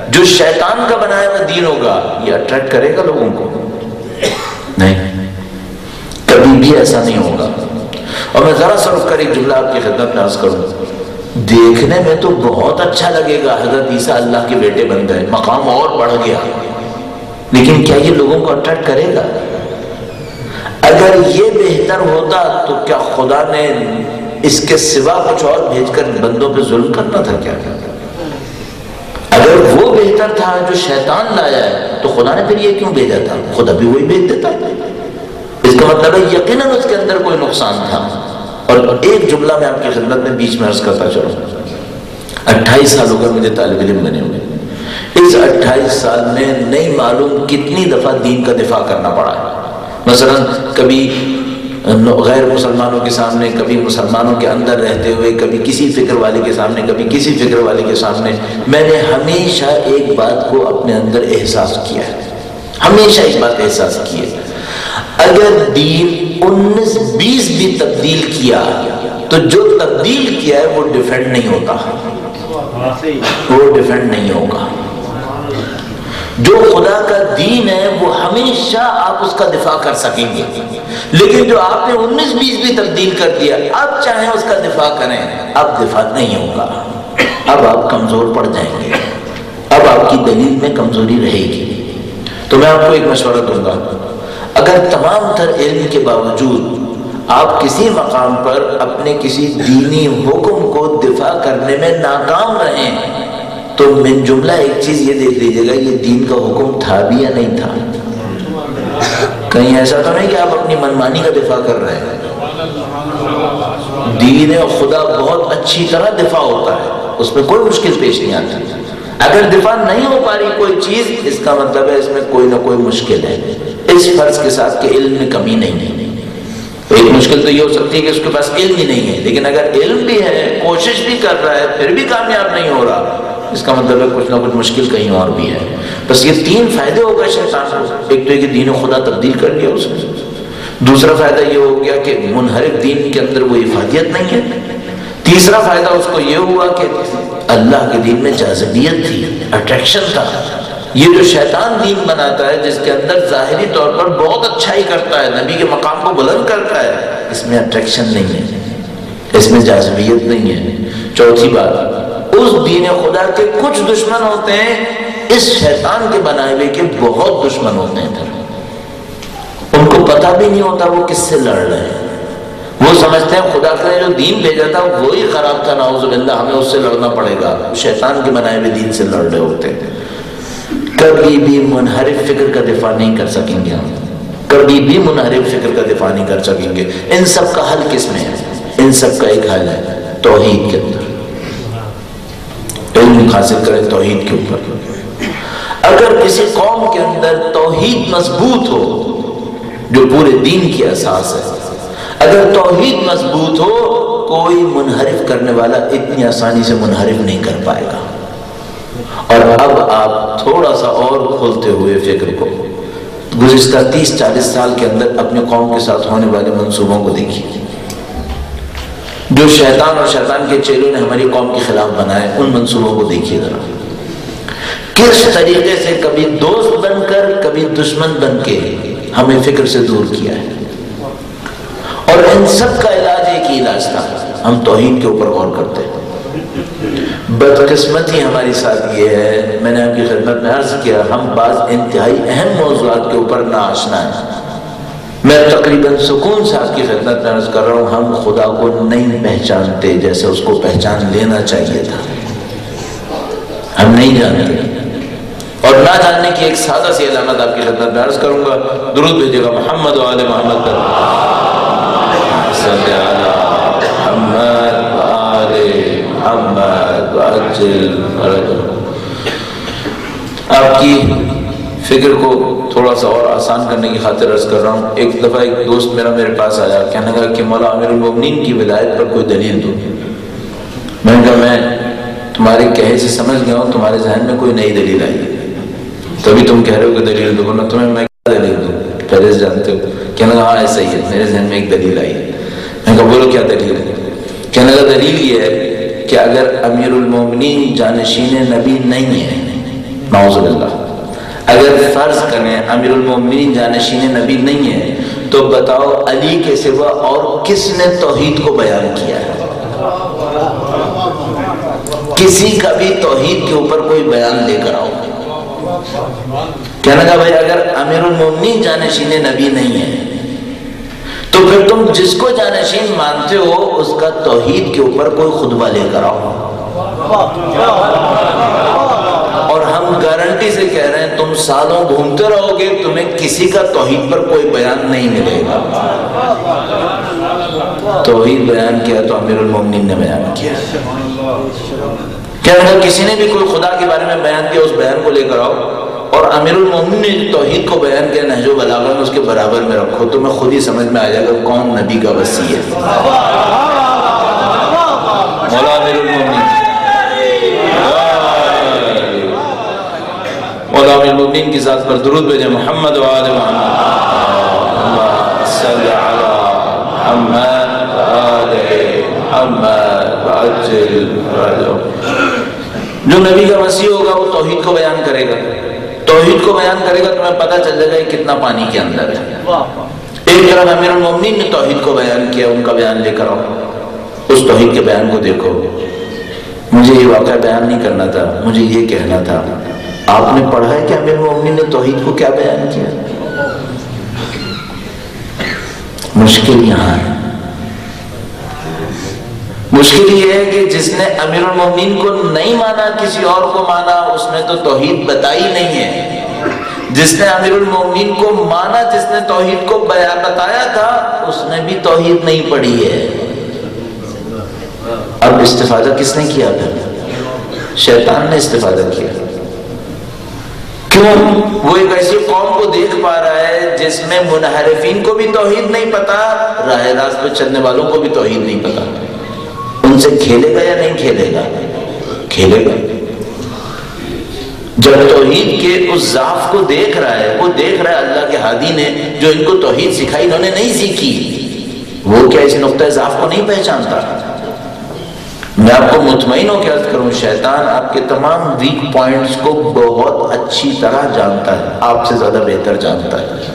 جو شیطان کا بنایا ہوا دین ہوگا یہ اٹریکٹ کرے گا لوگوں کو؟ نہیں، کبھی بھی ایسا نہیں ہوگا۔ اور میں ذرا سا رک کر ایک جملہ آپ کی خدمت میں عرض کروں، دیکھنے میں تو بہت اچھا لگے گا حضرت عیسیٰ اللہ کے بیٹے بن گئے، مقام اور بڑھ گیا، لیکن کیا یہ لوگوں کو اٹریکٹ کرے گا؟ اگر یہ بہتر ہوتا تو کیا خدا نے اس کے سوا کچھ اور بھیج کر بندوں پہ ظلم کرنا تھا کیا؟ اگر وہ بہتر تھا جو شیطان لایا ہے تو خدا نے پھر یہ کیوں بھیجا تھا؟ خدا بھی وہی بھیج دیتا۔ اس کا مطلب ہے یقیناً اس کے اندر کوئی نقصان تھا۔ اور ایک جملہ میں آپ کی خدمت میں بیچ میں عرض کرتا چلوں، اٹھائیس سال ہو گئے مجھے طالب علم بنے ہوئے، اس اٹھائیس سال میں نہیں معلوم کتنی دفعہ دین کا دفاع کرنا پڑا ہے۔ مثلا کبھی غیر مسلمانوں کے سامنے، کبھی مسلمانوں کے اندر رہتے ہوئے، کبھی کسی فکر والے کے سامنے، کبھی کسی فکر والے کے سامنے، میں نے ہمیشہ ایک بات کو اپنے اندر احساس کیا ہے، ہمیشہ ایک بات احساس کی ہے، اگر دین انیس بیس بھی تبدیل کیا تو جو تبدیل کیا ہے وہ ڈیفینڈ نہیں ہوتا، وہ ڈیفینڈ نہیں ہوگا۔ جو خدا کا دین ہے وہ ہمیشہ آپ اس کا دفاع کر سکیں گے، لیکن جو آپ نے انیس بیس بھی تبدیل کر دیا، اب چاہیں اس کا دفاع کریں، اب دفاع نہیں ہوگا، اب آپ کمزور پڑ جائیں گے، اب آپ کی دلیل میں کمزوری رہے گی۔ تو میں آپ کو ایک مشورہ دوں گا، اگر تمام تر علم کے باوجود آپ کسی مقام پر اپنے کسی دینی حکم کو دفاع کرنے میں ناکام رہیں تو من جملہ ایک چیز یہ دیکھ لیجیے گا، یہ دین کا حکم تھا بھی یا نہیں تھا۔ کہیں ایسا تو نہیں کہ آپ اپنی منمانی کا دفاع کر رہے ہیں۔ دین خدا بہت اچھی طرح دفاع ہوتا ہے، اس میں کوئی مشکل پیش نہیں آتی۔ اگر دفاع نہیں ہو پا رہی کوئی چیز، اس کا مطلب ہے اس میں کوئی نہ کوئی مشکل ہے، اس فرض کے ساتھ کہ علم میں کمی نہیں ہے۔ ایک مشکل تو یہ ہو سکتی ہے کہ اس کے پاس علم ہی نہیں ہے، لیکن اگر علم بھی ہے، کوشش بھی کر رہا ہے، پھر بھی کامیاب نہیں ہو رہا، اس کا مطلب ہے کچھ نہ کچھ مشکل کہیں اور بھی ہے۔ بس یہ تین فائدے ہو گئے شیطان کو، ایک تو یہ کہ دین خدا تبدیل کر لیا اس نے، دوسرا فائدہ یہ ہو گیا کہ منحرف دین کے اندر وہ افادیت نہیں ہے، تیسرا فائدہ اس کو یہ ہوا کہ اللہ کے دین میں جاذبیت تھی، اٹریکشن تھا۔ یہ جو شیطان دین بناتا ہے جس کے اندر ظاہری طور پر بہت اچھائی کرتا ہے، نبی کے مقام کو بلند کرتا ہے، اس میں اٹریکشن نہیں ہے، اس میں جاذبیت نہیں ہے۔ چوتھی بات، اس دین خدا کے کچھ دشمن ہوتے ہیں، اس شیطان کے بنائے ہوئے کے بہت دشمن ہوتے ہیں، پھر ان کو پتہ بھی نہیں ہوتا وہ کس سے لڑ رہے ہیں، وہ سمجھتے ہیں خدا کا جو دین بھیجا تھا وہی خراب تھا، نعوذ باللہ ہمیں اس سے لڑنا پڑے گا، شیطان کے بنائے ہوئے دین سے لڑ رہے ہوتے ہیں۔ کبھی بھی منحرف فکر کا دفاع نہیں کر سکیں گے ہم، کبھی بھی منحرف فکر کا دفاع نہیں کر سکیں گے۔ ان سب کا حل کس میں ہے؟ ان سب کا ایک حل ہے توحید کے اندر، علم حاصل کریں توحید کے اوپر۔ اگر کسی قوم کے اندر توحید مضبوط ہو جو پورے دین کی اساس ہے، اگر توحید مضبوط ہو، کوئی منحرف کرنے والا اتنی آسانی سے منحرف نہیں کر پائے گا۔ اور اب آپ تھوڑا سا اور کھولتے ہوئے فکر کو گزشتہ تیس چالیس سال کے اندر اپنے قوم کے ساتھ ہونے والے منصوبوں کو دیکھیے، جو شیطان اور شیطان کے چیلوں نے ہماری قوم کے خلاف بنائے، ان منصوبوں کو دیکھیے ذرا، کس طریقے سے کبھی دوست بن کر کبھی دشمن بن کے ہمیں فکر سے دور کیا ہے۔ اور ان سب کا علاج ایک ہی علاج تھا، ہم توحید کے اوپر غور کرتے ہیں۔ بدقسمتی ہماری ساتھ یہ ہے، میں نے آپ کی خدمت میں عرض کیا، ہم بعض انتہائی اہم موضوعات کے اوپر ناآشنا ہیں۔ میں تقریباً سکون سے آپ کی خدمت میں عرض کر رہا ہوں، ہم خدا کو نہیں پہچانتے جیسے اس کو پہچان لینا چاہیے تھا، ہم نہیں جانتے۔ اور نہ جاننے کی ایک سادہ سی علامت آپ کی خدمت میں عرض کروں گا، درود بھیجیے گا محمد و آل محمد پر، صلی علی محمد و آل محمد وعجل فرجہ۔ آپ کی فکر کو تھوڑا سا اور آسان کرنے کی خاطر عرض کر رہا ہوں، ایک دفعہ ایک دوست میرا میرے پاس آیا، کہنے لگا کہ مولا امیر المومنین کی ولایت پر کوئی دلیل دو۔ میں نے کہا میں تمہارے کہے سے سمجھ گیا ہوں، تمہارے ذہن میں کوئی نئی دلیل آئی ہے، تبھی تم کہہ رہے ہو کہ دلیل دو، ورنہ تمہیں میں کیا دلیل دوں، پہلے سے جانتے ہو۔ کہنے لگا ہاں ایسا ہی ہے، میرے ذہن میں ایک دلیل آئی ہے۔ میں نے کہا بولو کیا دلیل ہے؟ کہنے لگا دلیل یہ ہے کہ اگر امیر المومنین جانشین نبی نہیں ہے نعوذ باللہ۔ اگر فرض کریں امیر المومنین جانشین نبی نہیں ہے تو بتاؤ علی کے سوا اور کس نے توحید کو بیان کیا ہے؟ کسی کا بھی توحید کے اوپر کوئی بیان لے کر آؤ۔ کہنے کا بھائی اگر امیر المومنین جانشین نبی نہیں ہے تو پھر تم جس کو جانشین مانتے ہو اس کا توحید کے اوپر کوئی خطبہ لے کر آؤ۔ اور ہم گارنٹی سے کہہ رہے ہیں تم سالوں گھومتے رہو گے تمہیں کسی کا توحید پر کوئی بیان نہیں ملے گا۔ توحید بیان کیا تو امیر المومنین نے بیان کیا۔ کیا اگر کسی نے بھی کوئی خدا کے بارے میں بیان کیا اس بیان کو لے کر آؤ، اور امیر المومنین نے توحید کو بیان کیا نہج و بلاغہ میں اس کے برابر میں رکھو، تو میں خود ہی سمجھ میں آ جائے گا کون نبی کا وصی ہے۔ مولا امیر المومنین مولا امیر المومنین کی ذات پر درود بھیجیں۔ محمد و آل محمد، اللہم صلی علی محمد و آل محمد وعجل فرجہ۔ جو نبی کا وصی ہوگا وہ توحید کو بیان کرے گا، توحید کو بیان کرے گا تمہیں پتہ چل جائے گا کتنا پانی کے اندر ہے۔ ایک طرف امیر المومنین نے توحید کو بیان کیا، ان کا بیان لے کر آؤ، اس توحید کے بیان کو دیکھو۔ مجھے یہ واقعہ بیان نہیں کرنا تھا، مجھے یہ کہنا تھا، آپ نے پڑھا ہے کہ امیر المومنین نے توحید کو کیا بیان کیا؟ مشکل یہاں ہے، مشکل یہ ہے کہ جس نے امیر المومنین کو نہیں مانا کسی اور کو مانا، اس نے تو توحید بتائی نہیں ہے۔ جس نے امیر المومنین کو مانا، جس نے توحید کو بیان بتایا تھا، اس نے بھی توحید نہیں پڑھی ہے۔ اب استفادہ کس نے کیا؟ پھر شیطان نے استفادہ کیا۔ کیوں؟ وہ ایک ایسی قوم کو دیکھ پا رہا ہے جس میں منحرفین کو بھی توحید نہیں پتا، راہ راست پہ چلنے والوں کو بھی توحید نہیں پتا۔ ان سے کھیلے گا یا نہیں کھیلے گا؟ کھیلے گا۔ جب توحید کے اس ضعف کو دیکھ رہا ہے، وہ دیکھ رہا ہے اللہ کے ہادی نے جو ان کو توحید سکھائی انہوں نے نہیں سیکھی، وہ کیا اس نقطہ ضعف کو نہیں پہچانتا؟ میں آپ کو مطمئن ہو کے عرض کروں، شیطان آپ کے تمام ویک پوائنٹس کو بہت اچھی طرح جانتا ہے، آپ سے زیادہ بہتر جانتا ہے،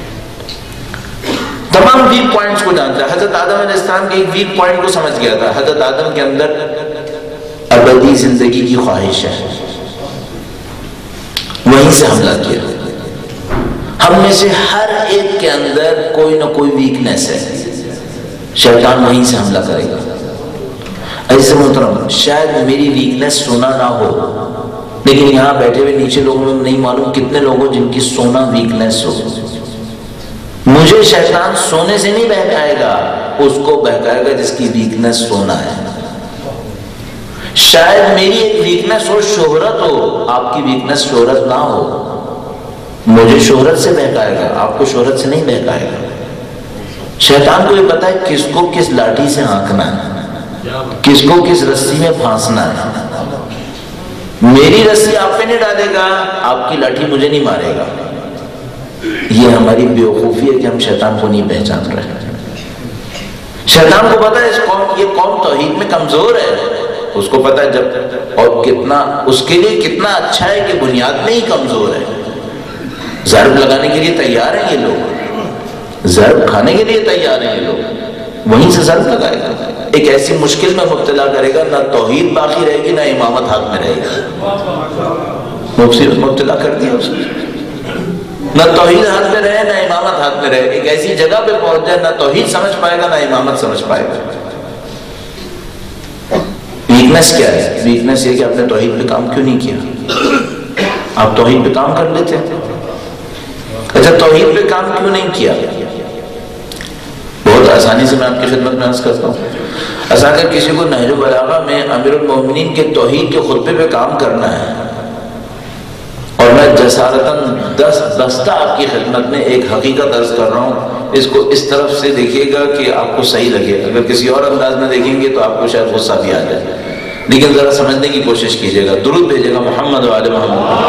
تمام ویک پوائنٹس کو جانتا ہے۔ حضرت آدم علیہ السلام کے ایک ویک پوائنٹ کو سمجھ گیا تھا۔ حضرت آدم کے اندر ابدی زندگی کی خواہش ہے، وہیں سے حملہ کیا۔ ہم میں سے ہر ایک کے اندر کوئی نہ کوئی ویکنیس ہے، شیطان وہیں سے حملہ کرے گا۔ ایسے محترم، شاید میری ویکنیس سونا نہ ہو، لیکن یہاں بیٹھے ہوئے نیچے لوگوں میں نہیں معلوم کتنے لوگوں جن کی سونا ویکنیس ہو۔ مجھے شیطان سونے سے نہیں بہکائے گا، اس کو بہکائے گا جس کی ویکنیس سونا ہے۔ شاید میری ایک ویکنیس ہو شہرت ہو، آپ کی ویکنیس شہرت نہ ہو، مجھے شہرت سے بہکائے گا، آپ کو شہرت سے نہیں بہکائے گا۔ شیطان کو یہ پتا ہے کس کو کس لاٹھی سے ہانکنا ہے، کس کو کس رسی میں پھانسنا ہے۔ میری رسی آپ پہ نہیں ڈالے گا، آپ کی لاٹھی مجھے نہیں مارے گا۔ یہ ہماری بیوقوفی ہے کہ ہم شیطان کو نہیں پہچان رہے۔ شیطان کو پتا ہے اس قوم یہ قوم توحید میں کمزور ہے، اس کو پتا ہے جب اور کتنا اس کے لیے کتنا اچھا ہے کہ بنیاد میں ہی کمزور ہے۔ ضرب لگانے کے لیے تیار ہیں یہ لوگ، ضرب کھانے کے لیے تیار ہیں یہ لوگ، وہیں سے ضرب لگائے گا، ایک ایسی مشکل میں مبتلا کرے گا، نہ توحید باقی رہے گی نہ امامت ہاتھ میں رہے گی۔ مصیبت مبتلا کر دیا اس نے، نہ توحید ہاتھ میں رہے نہ امامت ہاتھ میں رہے، ایک ایسی جگہ پہ پہنچ جائے نہ توحید سمجھ پائے گا نہ امامت سمجھ پائے گا۔ ویکنیس کیا ہے؟ ویکنیس یہ کہ آپ نے توحید پہ کام کیوں نہیں کیا؟ آپ توحید پہ کام کر لیتے، اچھا توحید پہ کام کیوں نہیں کیا؟ بہت آسانی سے میں آپ کی خدمت میں عرض کرتا ہوں۔ ایسا اگر کسی کو نہج البلاغہ میں امیر المومنین کے توحید کے خطبے پہ کام کرنا ہے، اور میں جسارتاً دس بستہ آپ کی خدمت میں ایک حقیقت عرض کر رہا ہوں، اس کو اس طرف سے دیکھیے گا کہ آپ کو صحیح لگے، اگر کسی اور انداز میں دیکھیں گے تو آپ کو شاید غصہ بھی آ جائے، لیکن ذرا سمجھنے کی کوشش کیجیے گا۔ درود بھیجیے گا محمد و آل محمد،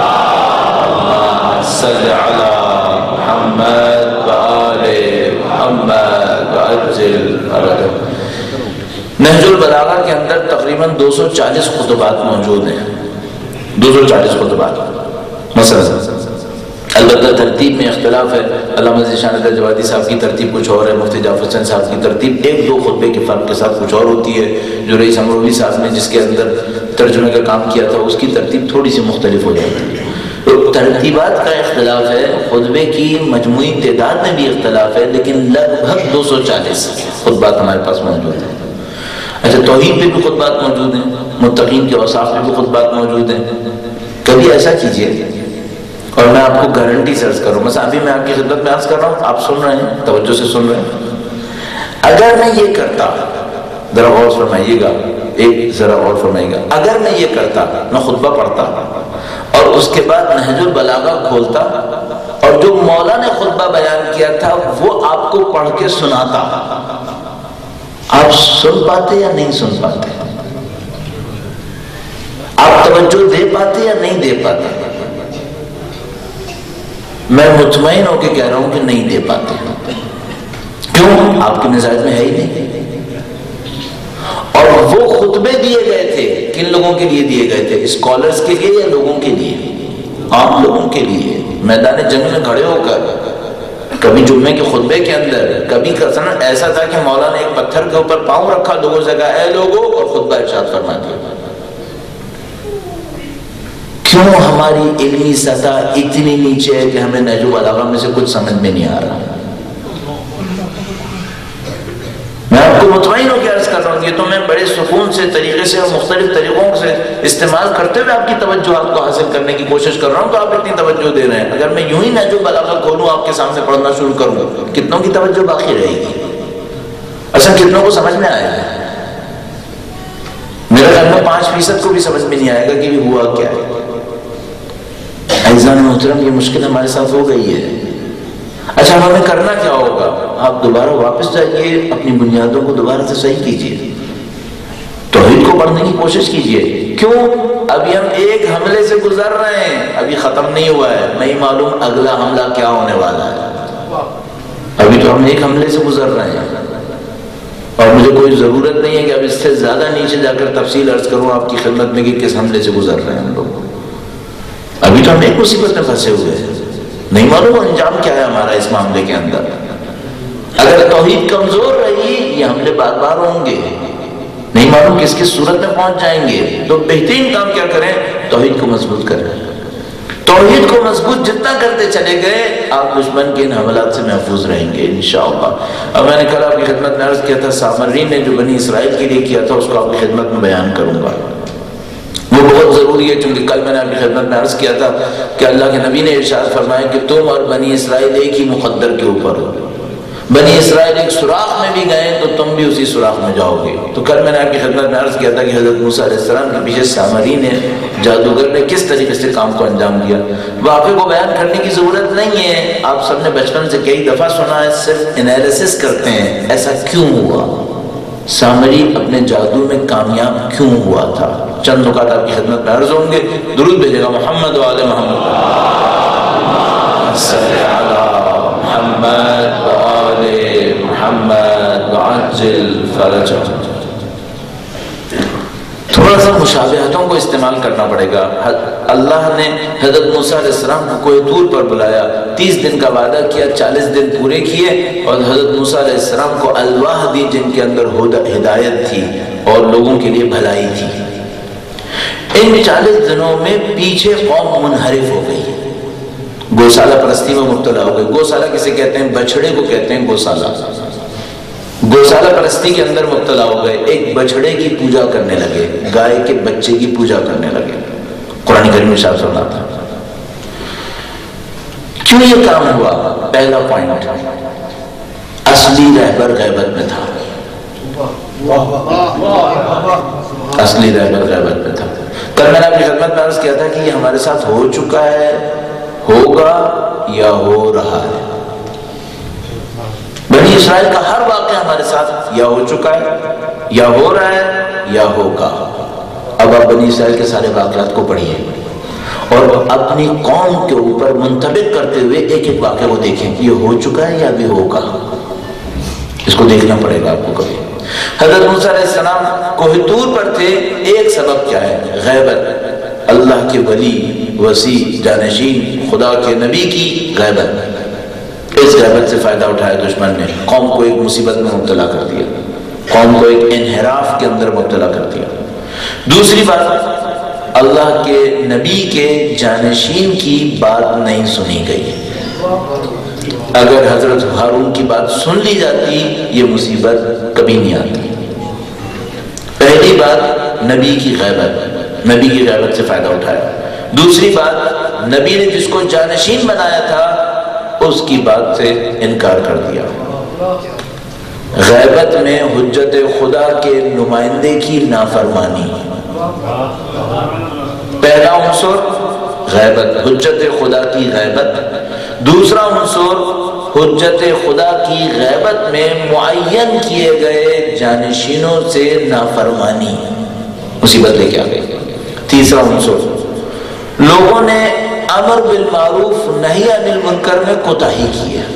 صلی علی محمد و آل محمد وعجل فرجہ۔ نہج البلاغہ کے اندر تقریباً دو سو چالیس خطبات موجود ہیں، دو سو چالیس خطبات۔ مثلا البتہ ترتیب میں اختلاف ہے. علامہ ذیشان جوادی صاحب کی ترتیب کچھ اور ہے، مفتی جعفر حسین صاحب کی ترتیب ایک دو خطبے کے فرق کے ساتھ کچھ اور ہوتی ہے. جو رئیس امروی صاحب نے جس کے اندر ترجمے کا کام کیا تھا اس کی ترتیب تھوڑی سی مختلف ہو جاتی ہے. تو ترتیبات کا اختلاف ہے، خطبے کی مجموعی تعداد میں بھی اختلاف ہے، لیکن لگ بھگ دو سو چالیس خطبات ہمارے پاس موجود ہیں. اچھا، توحید پہ بھی خطبات موجود ہیں، متقین کے اوصاف پہ بھی خطبات موجود ہیں. کبھی ایسا کیجئے، اور میں آپ کو گارنٹی سے عرض کروں، مثلا ابھی میں آپ کی خدمت میں عرض کر رہا ہوں، آپ سن رہے ہیں، توجہ سے سن رہے ہیں. اگر میں یہ کرتا، ذرا غور فرمائیے گا، ایک ذرا غور فرمائیے گا، اگر میں یہ کرتا، میں خطبہ پڑھتا اور اس کے بعد نہج البلاغہ کھولتا اور جو مولا نے خطبہ بیان کیا تھا وہ آپ کو پڑھ کے سناتا، آپ سن پاتے یا نہیں سن پاتے؟ آپ توجہ دے پاتے یا نہیں دے پاتے؟ میں مطمئن ہو کے کہہ رہا ہوں کہ نہیں دے پاتے. کیوں؟ آپ کے مزاج میں ہے ہی نہیں. اور وہ خطبے دیے گئے تھے کن لوگوں کے لیے دیے گئے تھے؟ اسکالرز کے لیے یا لوگوں کے لیے؟ عام لوگوں کے لیے. میدان جنگ میں کھڑے ہو کر کبھی جمعے کے خطبے کے اندر کبھی ایسا تھا کہ مولا نے ایک پتھر کے اوپر پاؤں رکھا، لوگوں سے کہا اے لوگوں، اور خطبہ ارشاد فرما دیا. کیوں ہماری علمی سطح اتنی نیچے ہے کہ ہمیں نہج البلاغہ میں سے کچھ سمجھ میں نہیں آ رہا؟ میں آپ کو مطمئن ہو کے عرض کر رہا ہوں، یہ تو میں بڑے سکون سے طریقے سے اور مختلف طریقوں سے استعمال کرتے ہوئے آپ کی توجہ آپ کو حاصل کرنے کی کوشش کر رہا ہوں، تو آپ اتنی توجہ دے رہے ہیں. اگر میں یوں ہی نہج البلاغہ کھولوں آپ کے سامنے پڑھنا شروع کروں، کتنوں کی توجہ باقی رہے گی؟ اچھا، کتنوں کو سمجھ میں آئے گا؟ میرے خیال میں پانچ فیصد کو بھی سمجھ میں نہیں آئے گا کہ یہ ہوا کیا ہے. عزیزان محترم، یہ مشکل ہمارے ساتھ ہو گئی ہے. اچھا، ہمیں کرنا کیا ہوگا؟ آپ دوبارہ واپس جائیے، اپنی بنیادوں کو دوبارہ سے صحیح کیجیے، توحید کو پڑھنے کی کوشش کیجیے. کیوں؟ ابھی ہم ایک حملے سے گزر رہے ہیں، ابھی ختم نہیں ہوا ہے. نہیں معلوم اگلا حملہ کیا ہونے والا ہے. ابھی تو ہم ایک حملے سے گزر رہے ہیں، اور مجھے کوئی ضرورت نہیں ہے کہ اب اس سے زیادہ نیچے جا کر تفصیل عرض کروں آپ کی خدمت میں کہ کس حملے سے گزر رہے ہیں ہم لوگ. ابھی تو ہم ایک مصیبت میں پھنسے ہوئے ہیں، نہیں معلوم انجام کیا ہے ہمارا اس معاملے کے اندر. اگر توحید کمزور رہی یہ حملے بار بار ہوں گے، نہیں معلوم کس کس صورت میں پہنچ جائیں گے. تو بہترین کام کیا کریں؟ توحید کو مضبوط کریں. توحید کو مضبوط جتنا کرتے چلے گئے آپ دشمن کے ان حملات سے محفوظ رہیں گے انشاءاللہ. اب میں نے کل آپ کی خدمت میں عرض کیا تھا، سامری نے جو بنی اسرائیل کے لیے کیا تھا اس کو آپ کی خدمت میں بیان کروں گا. وہ بہت ضروری ہے، چونکہ کل میں نے آپ کی خدمت میں عرض کیا تھا کہ اللہ کے نبی نے ارشاد فرمایا کہ تم اور بنی اسرائیل ایک ہی مقدر کے اوپر ہو. بنی اسرائیل ایک سوراخ میں بھی گئے تو تم بھی اسی سوراخ میں جاؤ گے. تو کل میں نے آپ کی خدمت میں عرض کیا تھا کہ حضرت موسیٰ علیہ السلام کے پیچھے سامری نے، جادوگر نے کس طریقے سے کام کو انجام دیا. واقعے کو بیان کرنے کی ضرورت نہیں ہے، آپ سب نے بچپن سے کئی دفعہ سنا ہے، صرف انالیسس کرتے ہیں ایسا کیوں ہوا، سامری اپنے جادو میں کامیاب کیوں ہوا تھا. چند نکات آپ کی خدمت میں عرض ہوں گے. درود بھیجے گا محمد و آل محمد، صلی علی محمد و آل محمد وعجل فرجہ. تھوڑا سا مشابہتوں کو استعمال کرنا پڑے گا. اللہ نے حضرت موسیٰ علیہ السلام کو کوہ طور پر بلایا، تیس دن کا وعدہ کیا، چالیس دن پورے کیے، اور حضرت موسیٰ علیہ السلام کو الواح دی جن کے اندر ہدایت تھی اور لوگوں کے لیے بھلائی تھی. ان چالیس دنوں میں پیچھے قوم منحرف ہو گئی، گوسالہ پرستی میں مبتلا ہو گئی. گوسالہ کسے کہتے ہیں؟ بچڑے کو کہتے ہیں گوسالہ. گوسالہ پرستی کے اندر مبتلا ہو گئے، ایک بچڑے کی پوجا کرنے لگے، گائے کے بچے کی پوجا کرنے لگے. قرآن کریم میں ارشاد فرماتا ہے. کیوں یہ کام ہوا؟ پہلا پوائنٹ، اصلی رہبر غیبت میں تھا. اصلی رہبر غیبت میں تھا. کل میں نے اپنی خدمت میں عرض کیا تھا کہ یہ ہمارے ساتھ ہو چکا ہے، ہوگا یا ہو رہا ہے. بنی اسرائیل کا ہر واقعہ ہمارے ساتھ یا ہو چکا ہے، یا ہو رہا ہے، یا ہوگا. اب آپ بنی اسرائیل کے سارے واقعات کو پڑھیے اور اپنی قوم کے اوپر منطبق کرتے ہوئے ایک ایک واقعہ کو دیکھیں کہ یہ ہو چکا ہے یا ابھی ہوگا. اس کو دیکھنا پڑے گا آپ کو. کبھی حضرت موسیٰ علیہ السلام کوہ طور پر تھے، ایک سبب کیا ہے؟ غیبت. اللہ کے ولی وسیع جانشین خدا کے نبی کی غیبت، اس غیبت سے فائدہ اٹھایا دشمن نے، قوم کو ایک مصیبت میں مبتلا کر دیا، قوم کو ایک انحراف کے اندر مبتلا کر دیا۔ دوسری بات، اللہ کے نبی کے جانشین کی بات نہیں سنی گئی۔ اگر حضرت ہارون کی بات سن لی جاتی یہ مصیبت کبھی نہیں آتی۔ پہلی بات نبی کی غیبت، نبی کی غیبت سے فائدہ اٹھایا۔ دوسری بات، نبی نے جس کو جانشین بنایا تھا اس کی بات سے انکار کر دیا۔ غیبت میں حجت خدا کے نمائندے کی نافرمانی، پہلا عنصر غیبت، حجت خدا کی غیبت۔ دوسرا عنصر حجت خدا کی غیبت میں معین کیے گئے جانشینوں سے نافرمانی، مصیبت لے کے آ گئی۔ تیسرا عنصر، لوگوں نے امر بالمعروف نہی عن المنکر میں کوتاہی کی ہے۔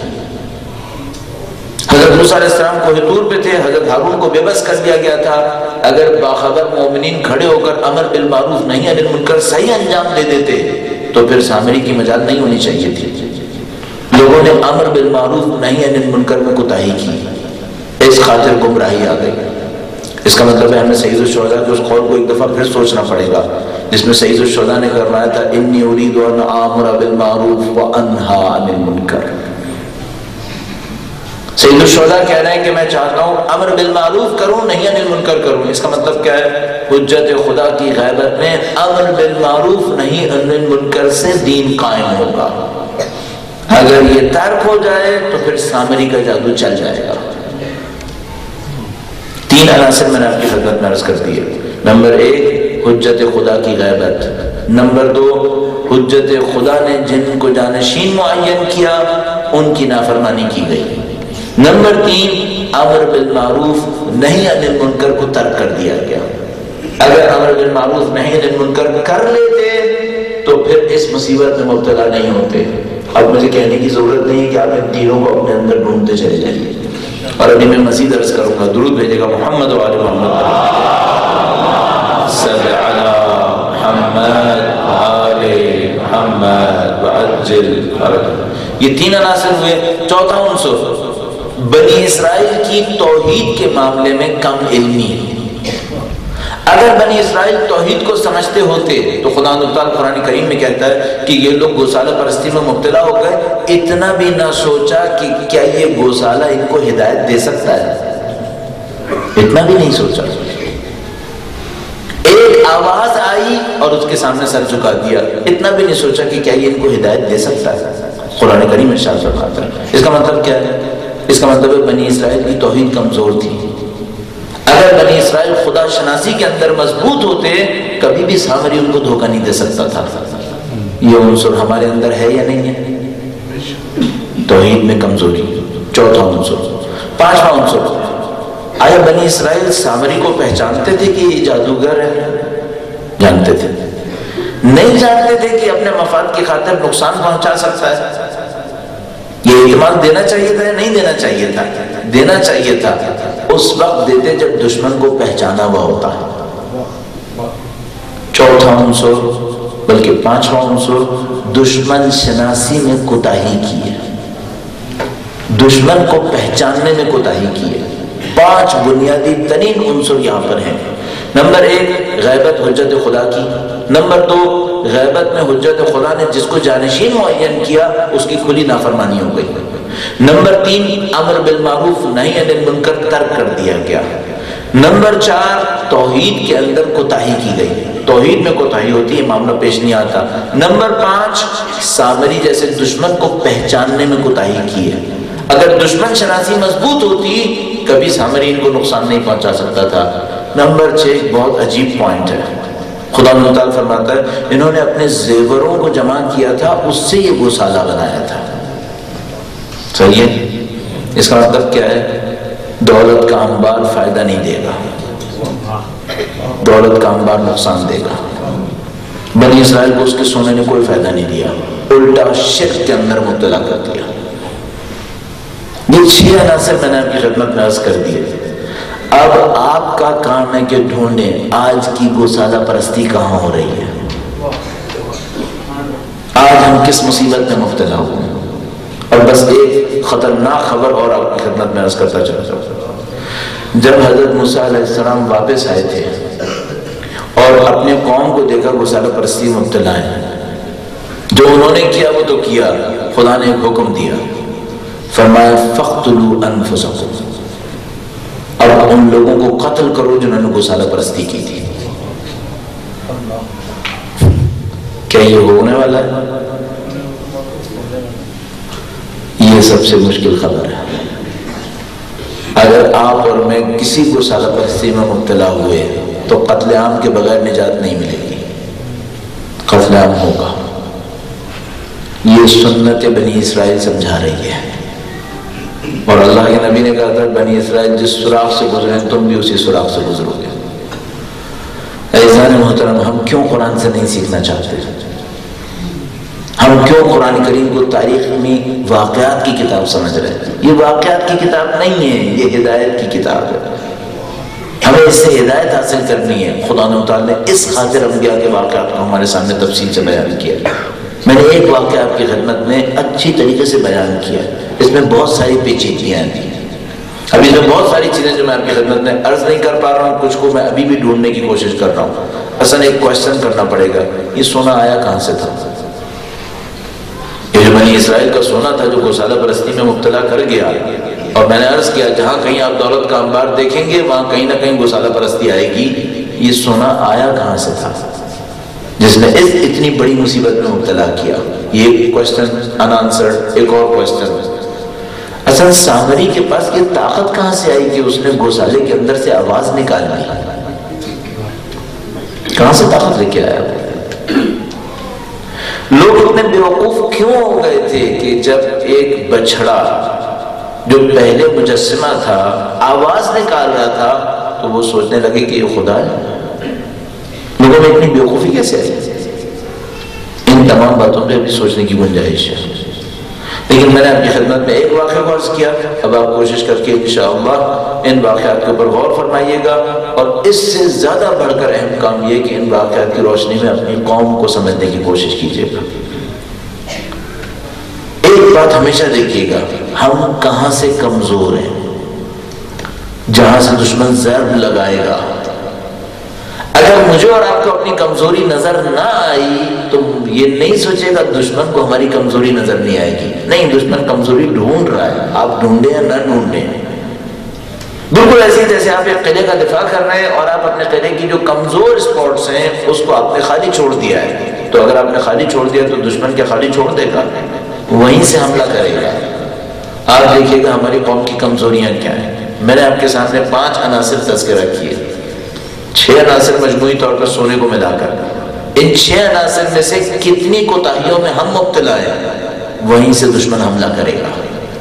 حضرت موسیٰ علیہ السلام کوہ طور پہ تھے، حضرت ہارون کو بے بس کر دیا گیا تھا۔ اگر باخبر مومنین کھڑے ہو کر امر بالمعروف نہی عن المنکر صحیح انجام دے دیتے تو پھر سامری کی مجال نہیں ہونی چاہیے تھی۔ لوگوں نے امر بالمعروف نہی عن المنکر میں کوتاہی کی، اس خاطر گمراہی آ گئی۔ اس کا مطلب ہے ہمیں سید الشہداء کے اس قول کو ایک دفعہ پھر سوچنا پڑے گا جس میں سید الشہداء نے فرمایا تھا انی ارید ان آمر بالمعروف وانہا عن المنکر۔ سید الشہداء کہہ رہے ہیں کہ میں چاہتا ہوں امر بالمعروف کروں نہی عن المنکر کروں۔ اس کا مطلب کیا ہے؟ حجت خدا کی غیبت میں امر بالمعروف نہی عن المنکر سے دین قائم ہوگا۔ اگر یہ ترک ہو جائے تو پھر سامری کا جادو چل جائے گا۔ تین عناصر میں نے آپ کی خدمت میں عرض کر دی ہے۔ نمبر ایک، حجت خدا کی غیبت۔ نمبر دو، حجت خدا نے جن کو جانشین معین کیا ان کی نافرمانی کی گئی۔ نمبر تین، امر بالمعروف نہی عن المنکر کو ترک کر دیا گیا۔ اگر امر بالمعروف نہی عن المنکر کر لیتے تو پھر اس مصیبت میں مبتلا نہیں ہوتے۔ اب مجھے کہنے کی ضرورت نہیں ہے کہ آپ ان تینوں کو اپنے اندر ڈھونڈتے چلے جائیے۔ اور ابھی میں مزید عرض کروں گا، درود بھیجے گا محمد و آل محمد، صلی علی محمد آل محمد وعجل فرج۔ یہ تین عناصر ہوئے۔ چوتھا عنصر، بنی اسرائیل کی توحید کے معاملے میں کم علمی۔ اگر بنی اسرائیل توحید کو سمجھتے ہوتے تو خدا تعالیٰ قرآن کریم میں کہتا ہے کہ یہ لوگ گوسالہ پرستی میں مبتلا ہو گئے، اتنا بھی نہ سوچا کہ کیا یہ گوسالہ ان کو ہدایت دے سکتا ہے، اتنا بھی نہیں سوچا۔ ایک آواز آئی اور اس کے سامنے سر جھکا دیا، اتنا بھی نہیں سوچا کہ کیا یہ ان کو ہدایت دے سکتا ہے۔ قرآن کریم میں ارشاد فرماتا ہے۔ اس کا مطلب کیا ہے؟ اس کا مطلب ہے بنی اسرائیل کی توحید کمزور تھی۔ اگر بنی اسرائیل خدا شناسی کے اندر مضبوط ہوتے کبھی بھی سامری ان کو دھوکہ نہیں دے سکتا تھا۔ یہ عنصر ہمارے اندر ہے یا نہیں ہے؟ توحید میں کمزوری، چوتھا عنصر۔ پانچواں عنصر، آیا بنی اسرائیل سامری کو پہچانتے تھے کہ یہ جادوگر ہے؟ جانتے تھے۔ نہیں جانتے تھے کہ اپنے مفاد کی خاطر نقصان پہنچا سکتا ہے؟ یہ اعتماد دینا چاہیے تھا یا نہیں دینا چاہیے تھا؟ دینا چاہیے تھا۔ اس وقت دیتے جب دشمن کو پہچانا ہوا ہوتا ہے۔ چوتھا عنصر بلکہ پانچواں عنصر، دشمن شناسی میں کوتاہی کی ہے، دشمن کو پہچاننے میں کوتاہی کی ہے۔ پانچ بنیادی ترین عنصر یہاں پر ہیں۔ نمبر ایک، غیبت حجت خدا کی۔ نمبر دو، غیبت میں حجت خدا نے جس کو جانشین معین کیا اس کی کھلی نافرمانی ہو گئی۔ نمبر تین، امر بالمعروف نہی عن المنکر ترک کر دیا گیا۔ نمبر چار، توحید کے اندر کوتاہی کی گئی، توحید میں کوتاہی ہوتی ہے، معاملہ پیش نہیں آتا۔ نمبر پانچ، سامری جیسے دشمن کو پہچاننے میں کوتاہی کی ہے۔ اگر دشمن شناسی مضبوط ہوتی کبھی سامری ان کو نقصان نہیں پہنچا سکتا تھا۔ نمبر چھ، ایک بہت عجیب پوائنٹ ہے، خدا تعالیٰ فرماتا ہے انہوں نے اپنے زیوروں کو جمع کیا تھا، اس سے یہ گوسالہ بنایا تھا۔ صحیح ہے؟ اس کا مطلب کیا ہے؟ دولت کا انبار فائدہ نہیں دے گا، دولت کا انبار نقصان دے گا۔ بنی اسرائیل کو اس کے سونے نے کوئی فائدہ نہیں دیا، الٹا شرک کے اندر مبتلا کر دیا۔ یہ چھ عناصر میں نے آپ کی خدمت میں عرض کر دیے۔ اب آپ کا کام ہے کہ ڈھونڈیں آج کی گوسالہ پرستی کہاں ہو رہی ہے۔ آج ہم کس مصیبت میں مبتلا ہوئے ہیں۔ اور بس ایک خطرناک خبر اور آپ کی خدمت میں عرض کرتا چلتا ہوں۔ جب حضرت موسیٰ علیہ السلام واپس آئے تھے اور اپنے قوم کو دیکھا گوسالہ پرستی میں مبتلا ہے، جو انہوں نے کیا وہ تو کیا، خدا نے ایک حکم دیا، فرمایا فَاقْتُلُوا أَنفُسَكُمْ، اب ان لوگوں کو قتل کرو جنہوں نے گوسالہ پرستی کی تھی۔ کیا یہ ہونے والا ہے؟ یہ سب سے مشکل خبر ہے۔ اگر آپ اور میں کسی گوسالہ پرستی میں مبتلا ہوئے تو قتل عام کے بغیر نجات نہیں ملے گی، قتل عام ہوگا۔ یہ سنت بنی اسرائیل سمجھا رہی ہے، اور اللہ کے نبی نے کہا تھا بنی اسرائیل جس سوراخ سے گزرے تم بھی اسی سوراخ سے گزرو گے۔ عزیزان محترم، ہم کیوں قرآن سے نہیں سیکھنا چاہتے؟ ہم کیوں قرآن کریم کو تاریخ میں واقعات کی کتاب سمجھ رہے ہیں؟ یہ واقعات کی کتاب نہیں ہے، یہ ہدایت کی کتاب ہے۔ ہمیں اس سے ہدایت حاصل کرنی ہے۔ خدا نے تعالیٰ نے اس خاطر انبیاء کے واقعات کو ہمارے سامنے تفصیل سے بیان کیا۔ میں نے ایک واقعہ آپ کی خدمت میں اچھی طریقے سے بیان کیا، اس میں بہت ساری پیچیدگیاں ہیں، ابھی اس میں بہت ساری چیزیں جو میں آپ کی خدمت میں عرض نہیں کر پا رہا ہوں، کچھ کو میں ابھی بھی ڈھونڈنے کی کوشش کر رہا ہوں۔ اصل ایک کوشچن کرنا پڑے گا، یہ سونا آیا کہاں سے تھا؟ یہ جو بنی اسرائیل کا سونا تھا جو گوسالہ پرستی میں مبتلا کر گیا، اور میں نے عرض کیا جہاں کہیں آپ دولت کا انبار دیکھیں گے وہاں کہیں نہ کہیں گوسالہ پرستی آئے گی۔ یہ سونا آیا کہاں سے تھا جس نے اس اتنی بڑی مصیبت میں مبتلا کیا؟ یہ کوشچن ان آنسرڈ۔ ایک اور کوشچن، اصل سامری کے پاس یہ طاقت کہاں سے آئی کہ اس نے گوسالے کے اندر سے آواز نکال لی؟ کہاں سے طاقت لے کے آیا؟ لوگ اتنے بیوقوف کیوں ہو گئے تھے کہ جب ایک بچڑا جو پہلے مجسمہ تھا آواز نکال رہا تھا تو وہ سوچنے لگے کہ یہ خدا ہے؟ لوگوں میں اتنی بیوقوفی کیسے آئی؟ ان تمام باتوں پہ بھی سوچنے کی گنجائش ہے، لیکن میں نے آپ کی خدمت میں ایک واقعہ کو عرض کیا۔ اب آپ کوشش کر کے انشاءاللہ ان واقعات کے اوپر غور فرمائیے گا، اور اس سے زیادہ بڑھ کر اہم کام یہ کہ ان واقعات کی روشنی میں اپنی قوم کو سمجھنے کی کوشش کیجیے گا۔ ایک بات ہمیشہ دیکھیے گا، ہم کہاں سے کمزور ہیں؟ جہاں سے دشمن ضرب لگائے گا۔ اگر مجھے اور آپ کو اپنی کمزوری نظر نہ آئی تو یہ نہیں سوچے گا دشمن کو ہماری کمزوری نظر نہیں آئے گی، نہیں، دشمن کمزوری ڈھونڈ رہا ہے، آپ ڈھونڈیں یا نہ ڈھونڈیں۔ بالکل ایسے جیسے آپ ایک قلعے کا دفاع کر رہے ہیں اور آپ اپنے قلعے کی جو کمزور اسپاٹس ہیں اس کو آپ نے خالی چھوڑ دیا ہے، تو اگر آپ نے خالی چھوڑ دیا تو دشمن کیا خالی چھوڑ دے گا؟ وہیں سے حملہ کرے گا۔ آپ دیکھیے گا ہماری قوم کی کمزوریاں کیا ہیں۔ میں نے آپ کے سامنے پانچ عناصر تذکرہ کیے، چھ عناصر مجموعی طور پر سونے کو ملا کر، ان چھ عناصر میں سے کتنی کوتاہیوں میں ہم مبتلا ہیں وہیں سے دشمن حملہ کرے گا۔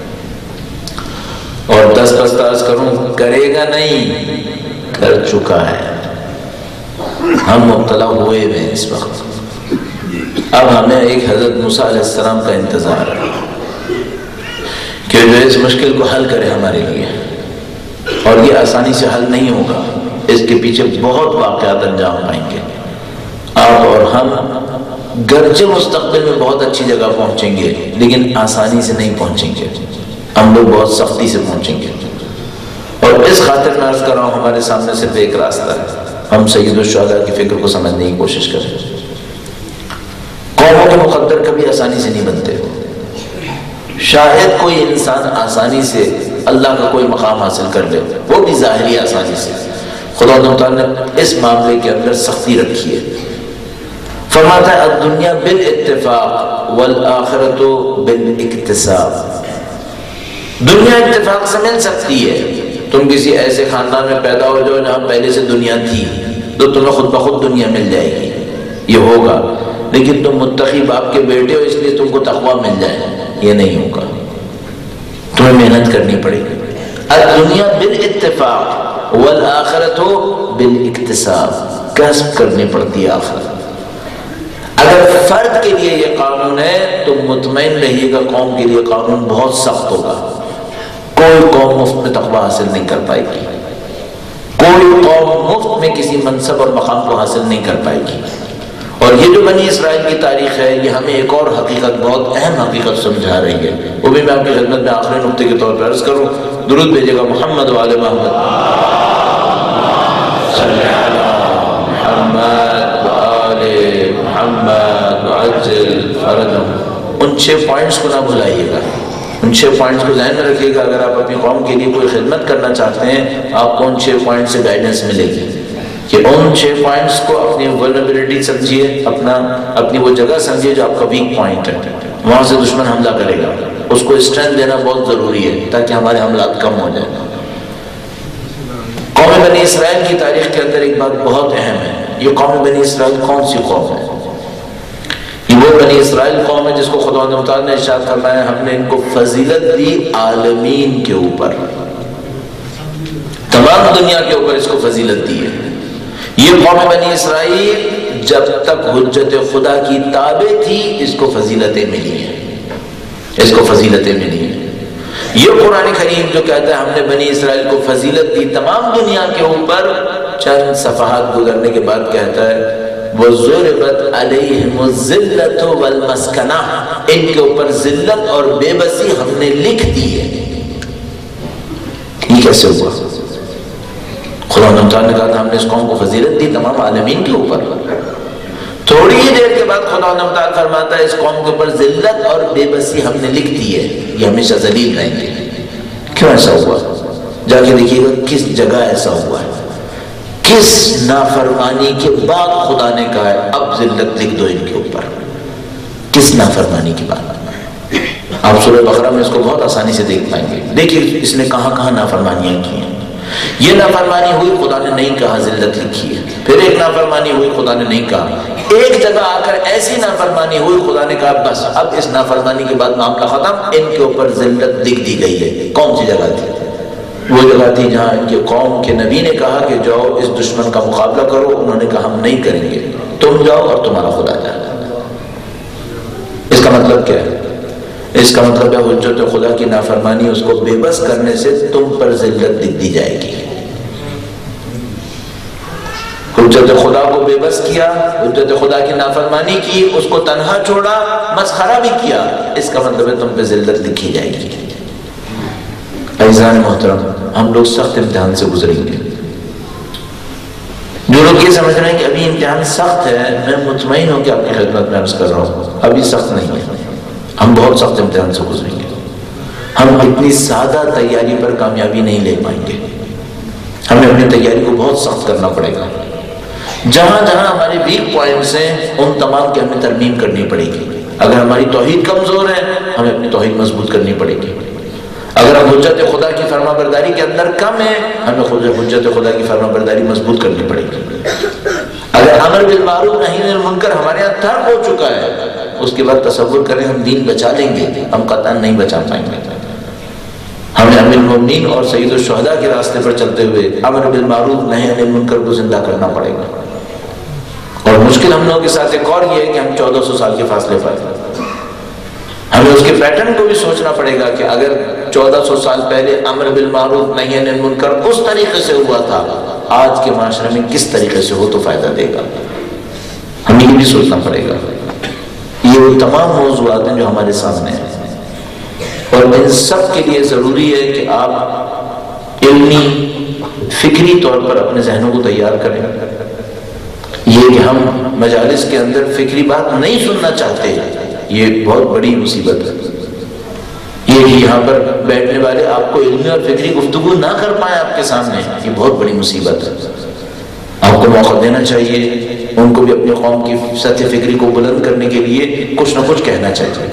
اور دس پستاز کروں، کرے گا نہیں، کر چکا ہے۔ ہم مبتلا ہوئے ہیں اس وقت۔ اب ہمیں ایک حضرت موسیٰ علیہ السلام کا انتظار ہے کہ جو اس مشکل کو حل کرے ہمارے لیے، اور یہ آسانی سے حل نہیں ہوگا، اس کے پیچھے بہت واقعات انجام پائیں گے۔ آپ اور ہم گرچہ مستقبل میں بہت اچھی جگہ پہنچیں گے لیکن آسانی سے نہیں پہنچیں گے، ہم لوگ بہت سختی سے پہنچیں گے۔ اور اس خاطر میں عرض کر رہا ہوں ہمارے سامنے صرف ایک راستہ ہے، ہم سید الشہداء کی فکر کو سمجھنے کی کوشش کریں۔ قوموں کے مقدر کبھی آسانی سے نہیں بنتے، شاید کوئی انسان آسانی سے اللہ کا کوئی مقام حاصل کر لے، وہ بھی ظاہری آسانی سے۔ خدا تعالیٰ نے اس معاملے کے اندر سختی رکھی ہے، فرماتا ہے الدنیا بالاتفاق والآخرت بالاکتساب۔ دنیا اتفاق سے مل سکتی ہے، تم کسی ایسے خاندان میں پیدا ہو جاؤ جہاں پہلے سے دنیا تھی تو تمہیں خود بخود دنیا مل جائے گی، یہ ہوگا۔ لیکن تم متقی باپ کے بیٹے ہو اس لیے تم کو تقویٰ مل جائے، یہ نہیں ہوگا، تمہیں محنت کرنی پڑے گی۔ الدنیا بالاتفاق والآخرت بالاکتساب، کسب کرنی پڑتی ہے آخرت۔ اگر فرد کے لیے یہ قانون ہے تو مطمئن رہیے گا قوم کے لیے قانون بہت سخت ہوگا۔ کوئی قوم مفت میں تقویٰ حاصل نہیں کر پائے گی، کوئی قوم مفت میں کسی منصب اور مقام کو حاصل نہیں کر پائے گی، اور یہ جو بنی اسرائیل کی تاریخ ہے یہ ہمیں ایک اور حقیقت، بہت اہم حقیقت سمجھا رہی ہے، وہ بھی میں آپ کی خدمت میں آخری نقطے کے طور پر عرض کروں۔ درود بھیجے گا محمد و آل محمد، صلی علی محمد و آل محمد وعجل فرجهم۔ ان چھ پوائنٹس کو نہ بھلائیے گا، ان چھ پوائنٹس کو ذہن میں رکھیے گا۔ اگر آپ اپنی قوم کے لیے کوئی خدمت کرنا چاہتے ہیں، آپ کو ان چھ پوائنٹ سے گائیڈنس ملے گی کہ ان چھ پوائنٹس کو اپنی ولنریبلٹی سمجھیے، اپنا اپنی وہ جگہ سمجھیے جو آپ کا ویک پوائنٹ ہے، وہاں سے دشمن حملہ کرے گا، اس کو اسٹرینتھ دینا بہت ضروری ہے تاکہ ہمارے حملات کم ہو جائیں۔ قوم بنی اسرائیل کی تاریخ کے اندر ایک بات بہت اہم ہے، یہ قوم بنی اسرائیل کون سی قوم ہے؟ یہ وہ بنی اسرائیل قوم ہے جس کو خدا متعال نے ارشاد فرمایا ہم نے ان کو فضیلت دی عالمین کے اوپر، تمام دنیا کے اوپر اس کو فضیلت دی ہے۔ یہ قوم بنی اسرائیل جب تک حجت خدا کی تابع تھی اس کو فضیلتیں ملی ہیں، اس کو فضیلتیں ملی ہیں۔ یہ قرآن کریم جو کہتا ہے ہم نے بنی اسرائیل کو فضیلت دی تمام دنیا کے اوپر، چند صفحات گزرنے کے بعد کہتا ہے وَضُرِبَتْ عَلَيْهِمُ الذِّلَّةُ وَالْمَسْكَنَةُ، ان کے اوپر ذلت اور بے بسی ہم نے لکھ دی ہے۔ یہ کیسے ہوا؟ خدا نے کہا تھا ہم نے اس قوم کو فضیلت دی تمام عالمین کے اوپر، تھوڑی ہی دیر کے بعد خدا نے فرماتا ہے اس قوم کے اوپر ذلت اور بے بسی ہم نے لکھ دی ہے، یہ ہمیشہ ذلیل رہیں گے۔ کیوں ایسا ہوا؟ جا کے دیکھیے گا کس جگہ ایسا ہوا ہے، کس نافرمانی کے بعد خدا نے کہا ہے اب ذلت لکھ دو ان کے اوپر، کس نافرمانی کی بات؟ آپ سورہ بقرہ میں اس کو بہت آسانی سے دیکھ پائیں گے۔ دیکھیے اس نے کہاں کہاں نافرمانیاں کی ہیں۔ یہ نافرمانی ہوئی خدا نے نہیں کہا ذلت لکھی ہے، پھر ایک نافرمانی ہوئی خدا نے نہیں کہا، ایک جگہ آ کر ایسی نافرمانی ہوئی خدا نے کہا بس اب اس نافرمانی کے بعد معاملہ ختم، ان کے اوپر ذلت لکھ دی گئی ہے۔ کون سی جگہ تھی؟ وہ جگہ تھی جہاں ان کے قوم کے نبی نے کہا کہ جاؤ اس دشمن کا مقابلہ کرو، انہوں نے کہا ہم نہیں کریں گے، تم جاؤ اور تمہارا خدا جائے۔ اس کا مطلب کیا ہے؟ اس کا مطلب ہے حجت خدا کی نافرمانی اس کو بے بس کرنے سے تم پر ذلت لکھ دی جائے گی۔ حجت خدا کو بے بس کیا، حجت خدا کی نافرمانی کی، اس کو تنہا چھوڑا، مسخرہ بھی کیا، اس کا مطلب ہے تم پہ ذلت لکھی جائے گی۔ عزیزان محترم، ہم لوگ سخت امتحان سے گزریں گے۔ جو لوگ یہ سمجھ رہے ہیں کہ ابھی امتحان سخت ہے، میں مطمئن ہوں کہ آپ کی خدمت میں عرض کر رہا ہوں ابھی سخت نہیں ہے، ہم بہت سخت امتحان سے گزریں گے۔ ہم اتنی سادہ تیاری پر کامیابی نہیں لے پائیں گے، ہمیں اپنی تیاری کو بہت سخت کرنا پڑے گا۔ جہاں جہاں ہمارے ویک پوائنٹس ہیں ان تمام کی ہمیں ترمیم کرنی پڑے گی۔ اگر ہماری توحید کمزور ہے ہمیں اپنی توحید مضبوط کرنی پڑے گی۔ اگر ہم حجت خدا کی فرما برداری کے اندر کم ہیں ہمیں حجت خدا کی فرما برداری مضبوط کرنی پڑے گی۔ اگر امر بالمعروف نہی عن المنکر ہمارے یہاں ترک ہو چکا ہے، اس کے بعد تصور کریں ہم دین بچا لیں گے، ہم قطعاً نہیں بچا پائیں گے۔ ہمیں امیر المومنین اور سید الشہداء کے راستے پر چلتے ہوئے امر بالمعروف نہی عن المنکر کو زندہ کرنا پڑے گا۔ اور مشکل ہم لوگوں کے ساتھ ایک اور یہ ہے کہ ہم چودہ سو سال کے فاصلے پر ہیں، ہمیں اس کے پیٹرن کو بھی سوچنا پڑے گا کہ اگر چودہ سو سال پہلے امر بالمعروف نہی عن المنکر اس طریقے سے ہوا تھا، آج کے معاشرے میں کس طریقے سے ہو تو فائدہ دے گا، ہمیں یہ بھی سوچنا پڑے گا۔ یہ وہ تمام موضوعات ہیں جو ہمارے سامنے ہیں، اور ان سب کے لیے ضروری ہے کہ آپ علمی فکری طور پر اپنے ذہنوں کو تیار کریں۔ یہ کہ ہم مجالس کے اندر فکری بات نہیں سننا چاہتے، یہ بہت بڑی مصیبت ہے۔ یہ کہ یہاں پر بیٹھنے والے آپ کو علمی اور فکری گفتگو نہ کر پائیں آپ کے سامنے، یہ بہت بڑی مصیبت ہے۔ آپ کو موقع دینا چاہیے، ان کو بھی اپنی قوم کی سطح فکری کو بلند کرنے کے لیے کچھ نہ کچھ کہنا چاہیے۔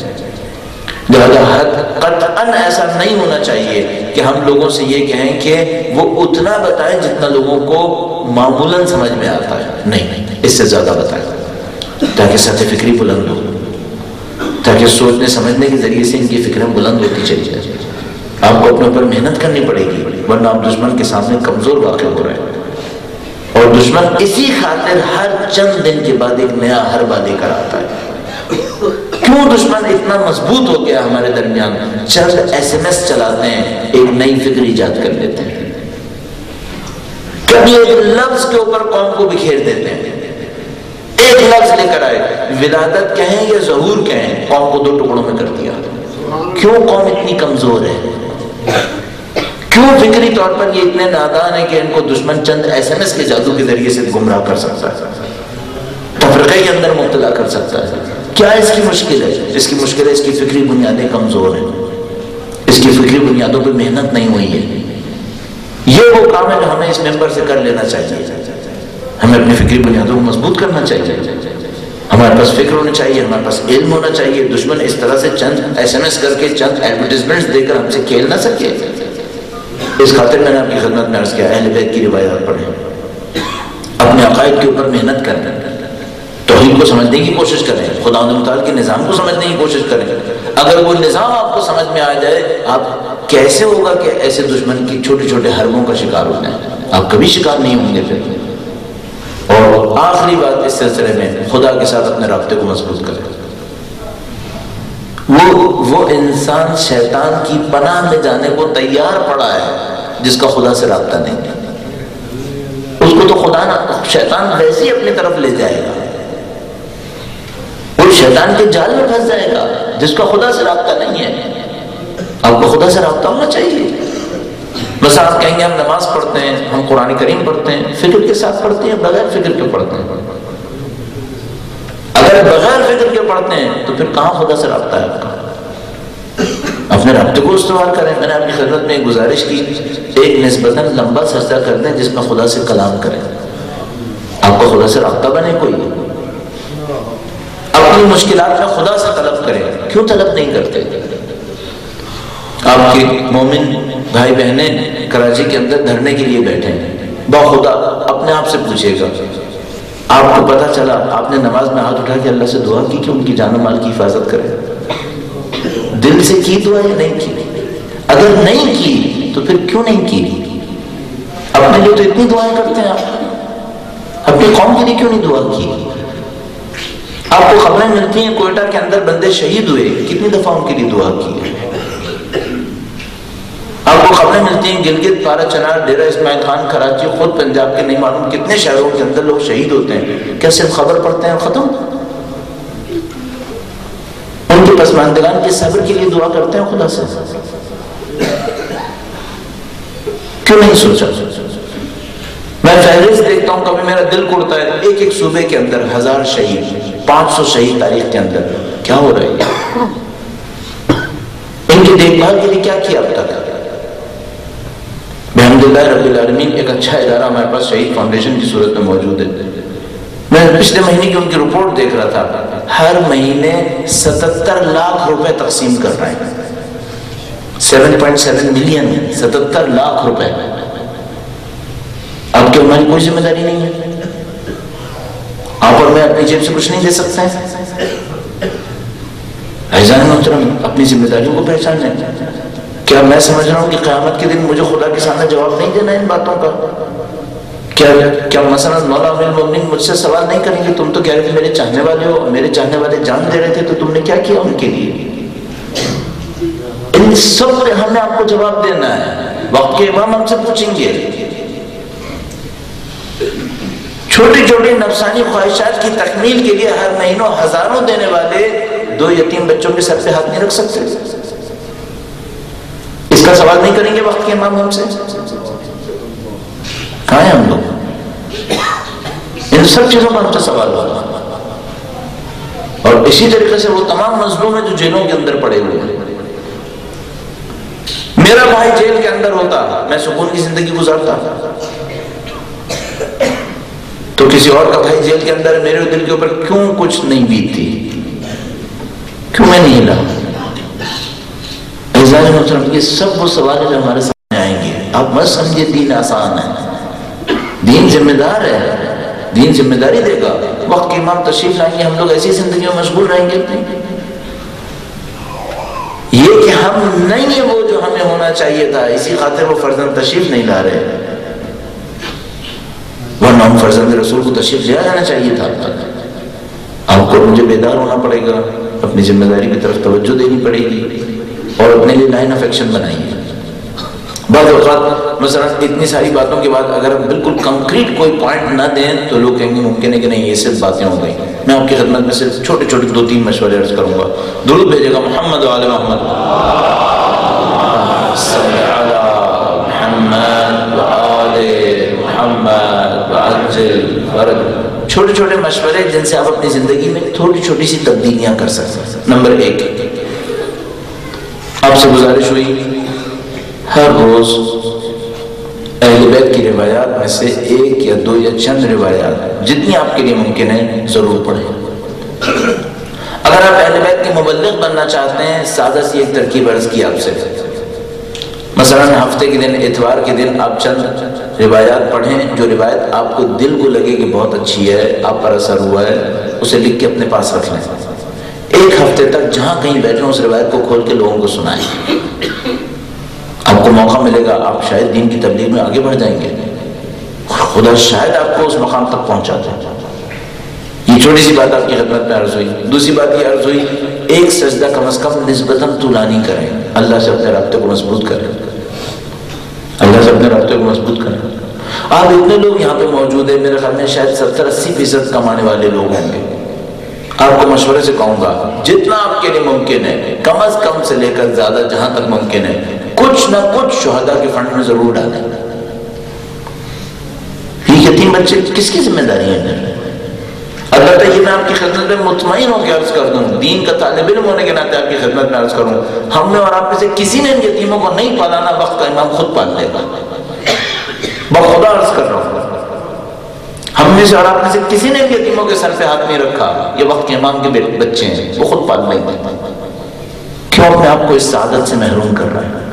لہذا قطعاً ایسا نہیں ہونا چاہیے کہ ہم لوگوں سے یہ کہیں کہ وہ اتنا بتائیں جتنا لوگوں کو معمولاً سمجھ میں آتا ہے، نہیں، اس سے زیادہ بتائیں تاکہ سطح فکری بلند ہو، تاکہ سوچنے سمجھنے کے ذریعے سے ان کی فکریں بلند ہوتی چلی جائیں۔ آپ کو اپنے اوپر محنت کرنی پڑے گی، ورنہ آپ دشمن کے سامنے کمزور واقع ہو رہے ہیں، اور دشمن اسی خاطر ہر چند دن کے بعد ایک نیا حربہ لے کر آتا ہے۔ کیوں دشمن اتنا مضبوط ہو گیا ہمارے درمیان؟ چند ایس ایم ایس چلاتے ہیں، ایک نئی فکر ایجاد کر لیتے ہیں، کبھی ایک لفظ کے اوپر قوم کو بکھیر دیتے ہیں، ایک لفظ لے کر آئے، ولادت کہیں یا ظہور کہیں، قوم کو دو ٹکڑوں میں کر دیا۔ کیوں قوم اتنی کمزور ہے؟ کیوں فکری طور پر یہ اتنے نادان ہے کہ ان کو دشمن چند ایس ایم ایس کے جادو کے ذریعے سے گمراہ کر سکتا ہے، تفرقے کے اندر مبتلا کر سکتا ہے؟ کیا اس کی مشکل ہے؟ اس کی مشکل ہے اس کی فکری بنیادیں کمزور ہیں، اس کی فکری بنیادوں پہ محنت نہیں ہوئی ہے۔ یہ وہ کام ہے جو ہمیں اس ممبر سے کر لینا چاہیے۔ ہمیں اپنی فکری بنیادوں کو مضبوط کرنا چاہیے، ہمارے پاس فکر ہونی چاہیے، ہمارے پاس علم ہونا چاہیے۔ دشمن اس طرح سے چند ایس ایم ایس کر کے چند ایڈورٹیزمنٹس دے کر ہم سے کھیل نہ سکے۔ اس خاطر میں نے آپ کی خدمت میں عرض کیا، اہل بیت کی روایات پڑھیں، اپنے عقائد کے اوپر محنت کریں، توحید کو سمجھنے کی کوشش کریں، خدا متعال کے نظام کو سمجھنے کی کوشش کریں۔ اگر وہ نظام آپ کو سمجھ میں آ جائے، آپ کیسے ہوگا کہ ایسے دشمن کی چھوٹے چھوٹے حربوں کا شکار ہو جائیں؟ آپ کبھی شکار نہیں ہوں گے پھر۔ اور آخری بات اس سلسلے میں، خدا کے ساتھ اپنے رابطے کو مضبوط کریں۔ وہ وہ انسان شیطان کی پناہ میں جانے کو تیار پڑا ہے جس کا خدا سے رابطہ نہیں ہے۔ اس کو تو خدا نہ شیطان ویسے ہی اپنی طرف لے جائے گا، وہ شیطان کے جال میں پھنس جائے گا جس کا خدا سے رابطہ نہیں ہے۔ آپ کو خدا سے رابطہ ہونا چاہیے۔ بس آپ کہیں گے ہم نماز پڑھتے ہیں، ہم قرآن کریم پڑھتے ہیں، فکر کے ساتھ پڑھتے ہیں، بغیر فکر کے پڑھتے ہیں؟ اگر بغیر فکر کے پڑھتے ہیں تو پھر کہاں خدا سے رابطہ ہے آپ کا؟ اپنے رابطے کو استوار کریں۔ میں نے آپ کی خدمت میں ایک گزارش کی، ایک نسبتاً لمبا سجدہ کر دیں جس میں خدا سے کلام کریں، آپ کا خدا سے رابطہ بنے۔ کوئی اپنی مشکلات میں خدا سے طلب کریں، کیوں طلب نہیں کرتے؟ آپ کے مومن بھائی بہنیں کراچی کے اندر دھرنے کے لیے بیٹھے ہیں، باخدا اپنے آپ سے پوچھے گا، آپ کو پتا چلا آپ نے نماز میں ہاتھ اٹھا کے اللہ سے دعا کی کہ ان کی جان و مال کی حفاظت کرے، دل سے کی دعا یا نہیں کی؟ اگر نہیں کی تو پھر کیوں نہیں کی؟ اپنے لیے تو اتنی دعائیں کرتے ہیں آپ، اپنی قوم کے لیے کیوں نہیں دعا کی؟ آپ کو خبریں ملتی ہیں کوئٹہ کے اندر بندے شہید ہوئے، کتنی دفعہ ان کے لیے دعا کی؟ آپ کو خبریں ملتی ہیں گلگت، پارا چنار، ڈیرہ اسماعیل خان، کراچی، خود پنجاب کے نہیں معلوم کتنے شہروں کے اندر لوگ شہید ہوتے ہیں، کیا صرف خبر پڑھتے ہیں ختم؟ ان کے پسماندگان کے صبر کے لیے دعا کرتے ہیں خدا سے؟ کیوں نہیں سوچا؟ میں فہرست دیکھتا ہوں، کبھی میرا دل کڑتا ہے، ایک ایک صوبے کے اندر ہزار شہید، پانچ سو شہید تاریخ کے اندر، کیا ہو رہا ہے؟ ان کی دیکھ بھال کے لیے کیا کیا اب تک؟ الحمدللہ رب العالمین ایک اچھا ادارہ ہمارے پاس شہید فاؤنڈیشن کی صورت میں موجود ہے۔ میں پچھلے مہینے کی ان کی رپورٹ دیکھ رہا تھا، ہر مہینے ستتر لاکھ روپے تقسیم کر رہے ہیں، سیون پوائنٹ سیون ملین، ستتر لاکھ روپے۔ آپ کی ہماری کوئی ذمہ داری نہیں ہے؟ آپ اور میں اپنی جیب سے کچھ نہیں دے سکتے ہیں؟ عزیزان محترم، اپنی ذمہ داریوں کو پہچانیں۔ کیا میں سمجھ رہا ہوں کہ قیامت کے دن مجھے خدا کے سامنے جواب نہیں دینا ان باتوں کا؟ کیا کیا مثلا مولا امیر المومنین مجھ سے سوال نہیں کریں گے تم تو کہہ رہے تھے میرے چاہنے والے ہو، میرے چاہنے والے جان دے رہے تھے، تو تم نے کیا کیا ان کے لیے؟ ان سب پہ ہمیں آپ کو جواب دینا ہے۔ وقت کے امام ہم سے پوچھیں گے۔ چھوٹی چھوٹی نفسانی خواہشات کی تکمیل کے لیے ہر مہینوں ہزاروں دینے والے دو یتیم بچوں کے سر پہ ہاتھ نہیں رکھ سکتے؟ اس کا سوال نہیں کریں گے وقت کے امام ہم سے؟ کہاں ہیں ہم لوگ؟ ان سب چیزوں کا ہم سے سوال ہوگا۔ اور اسی طریقے سے وہ تمام مظلوم ہیں جو جیلوں کے اندر پڑے ہوئے ہیں۔ میرا بھائی جیل کے اندر ہوتا، میں سکون کی زندگی گزارتا، تو کسی اور کا بھائی جیل کے اندر ہے، میرے دل کے اوپر کیوں کچھ نہیں بیتتی؟ کیوں میں نہیں ہلا؟ یہ سب وہ سوال جو ہمارے سامنے آئیں گے۔ آپ مت سمجھے دین آسان ہے، دین ذمہ دار ہے، دین ذمہ داری دے گا۔ وقت کے امام تشریف لائیں گے، ہم لوگ ایسی زندگیوں میں مشغول رہیں گے اپنی۔ یہ کہ ہم نہیں ہیں وہ جو ہمیں ہونا چاہیے تھا، اسی خاطر وہ فرزند تشریف نہیں لا رہے، ورنہ ہم فرزند رسول کو تشریف لے جانا چاہیے تھا اب تک۔ آپ کو مجھے بیدار ہونا پڑے گا، اپنی ذمہ داری کی طرف توجہ دینی پڑے گی، اور اپنے لیے لائن آف ایکشن بنائیے۔ بعض اوقات مثلا اتنی ساری باتوں کے بعد اگر ہم بالکل کنکریٹ کوئی پوائنٹ نہ دیں تو لوگ کہیں گے ممکن ہے کہ نہیں یہ صرف باتیں ہو گئی. میں آپ کی خدمت میں صرف چھوٹے چھوٹے دو تین مشورے عرض کروں گا. درود بھیجے گا محمد و آل محمد صلی علی محمد و آل محمد وعجل فرج. چھوٹے چھوٹے مشورے جن سے آپ اپنی زندگی میں تھوڑی چھوٹی سی تبدیلیاں کر سکتے ہیں. نمبر ایک، آپ سے گزارش ہوئی ہر روز اہل بیت کی روایات میں سے ایک یا دو یا چند روایات جتنی آپ کے لیے ممکن ہے ضرور پڑھیں. اگر آپ اہل بیت کے مبلغ بننا چاہتے ہیں، سادہ سی ایک ترکیب عرض کی آپ سے. مثلا ہفتے کے دن اتوار کے دن آپ چند روایات پڑھیں، جو روایت آپ کو دل کو لگے کہ بہت اچھی ہے، آپ پر اثر ہوا ہے، اسے لکھ کے اپنے پاس رکھ لیں. ایک ہفتے تک جہاں کہیں بیٹھیں اس روایت کو کھول کے لوگوں کو سنائیں. آپ کو موقع ملے گا، آپ شاید دین کی تبلیغ میں آگے بڑھ جائیں گے، خدا شاید آپ کو اس مقام تک پہنچا دے. یہ چھوٹی سی بات آپ کی خدمت میں عرض ہوئی. دوسری بات یہ عرض ہوئی، ایک سجدہ کم از کم نسبتاً طولانی کریں. اللہ سے اپنے رابطے کو مضبوط کریں، اللہ سے اپنے رابطے کو مضبوط کریں. آپ اتنے لوگ یہاں پہ موجود ہیں، میرے خیال میں شاید ستر اسی فیصد کمانے والے لوگ ہوں گے. آپ کو مشورے سے کہوں گا جتنا آپ کے لیے ممکن ہے، کم از کم سے لے کر زیادہ جہاں تک ممکن ہے، کچھ نہ کچھ شہداء کے فنڈ میں ضرور ڈالیں. یہ یتیم بچے کس کی ذمہ داری ہے؟ البتہ یہ میں آپ کی خدمت میں مطمئن ہو کے عرض کر دوں، دین کا طالب علم ہونے کے ناطے آپ کی خدمت میں عرض کروں، ہم میں اور آپ میں سے کسی نے ان یتیموں کو نہیں پالانا، وقت کا امام خود پال لے گا. بخدا عرض کر رہا ہوں، ہم میں سے اور آپ میں سے کسی نے یتیموں کے سر پہ ہاتھ نہیں رکھا. یہ وقت کے امام کے بچے ہیں، وہ خود پال لیں گے. کیوں اپنے آپ کو اس سعادت سے محروم کر رہا ہے؟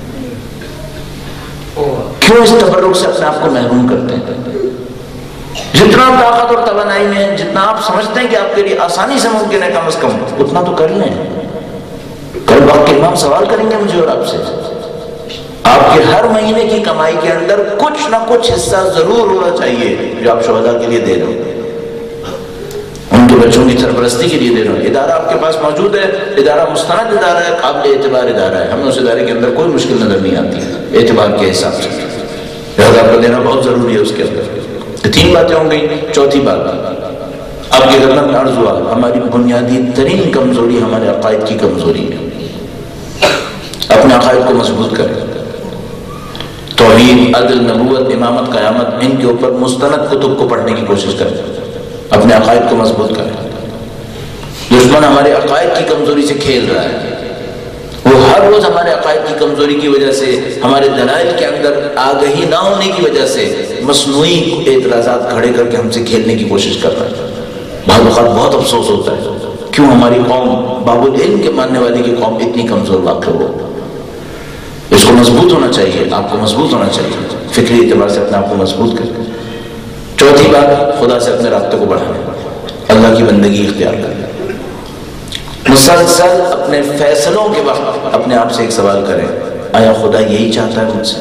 کیوں اس تبرک سے اپنے آپ کو محروم کرتے ہیں؟ جتنا طاقت اور توانائی میں ہے، جتنا آپ سمجھتے ہیں کہ آپ کے لیے آسانی سے ممکن ہے، کم از کم اتنا تو کر لیں. کل وقت کے امام سوال کریں گے مجھے اور آپ سے. آپ کے ہر مہینے کی کمائی کے اندر کچھ نہ کچھ حصہ ضرور ہونا چاہیے جو آپ شہداء کے لیے دے رہے ہو، ان کے بچوں کی سرپرستی کے لیے دے رہے ہو. ادارہ آپ کے پاس موجود ہے، ادارہ مستند ادارہ ہے، قابل اعتبار ادارہ ہے. ہمیں اس ادارے کے اندر کوئی مشکل نظر نہیں آتی اعتبار کے حساب سے. لہٰذا آپ کو دینا بہت ضروری ہے اس کے اندر. تین باتیں ہوں گئی. چوتھی بات آپ کی خدمت میں عرض ہوا، ہماری بنیادی ترین کمزوری ہمارے عقائد کی کمزوری ہے. اپنے عقائد کو مضبوط کریں. توحید، عدل، نبوت، امامت، قیامت، ان کے اوپر مستند کتب کو پڑھنے کی کوشش کریں. اپنے عقائد کو مضبوط کریں. دشمن ہمارے عقائد کی کمزوری سے کھیل رہا ہے. وہ ہر روز ہمارے عقائد کی کمزوری کی وجہ سے، ہمارے دلائل کے اندر آگہی نہ ہونے کی وجہ سے مصنوعی اعتراضات کھڑے کر کے ہم سے کھیلنے کی کوشش کر رہا ہے. بعض اوقات بہت افسوس ہوتا ہے کیوں ہماری قوم، باب العلم کے ماننے والے کی قوم اتنی کمزور واقع ہو. اس کو مضبوط ہونا چاہیے، آپ کو مضبوط ہونا چاہیے، فکری اعتبار سے اپنے آپ کو مضبوط کریں. چوتھی بات، خدا سے اپنے رابطے کو بڑھائیں، اللہ کی بندگی اختیار کریں. مسلسل اپنے فیصلوں کے وقت اپنے آپ سے ایک سوال کریں، آیا خدا یہی چاہتا ہے مجھ سے؟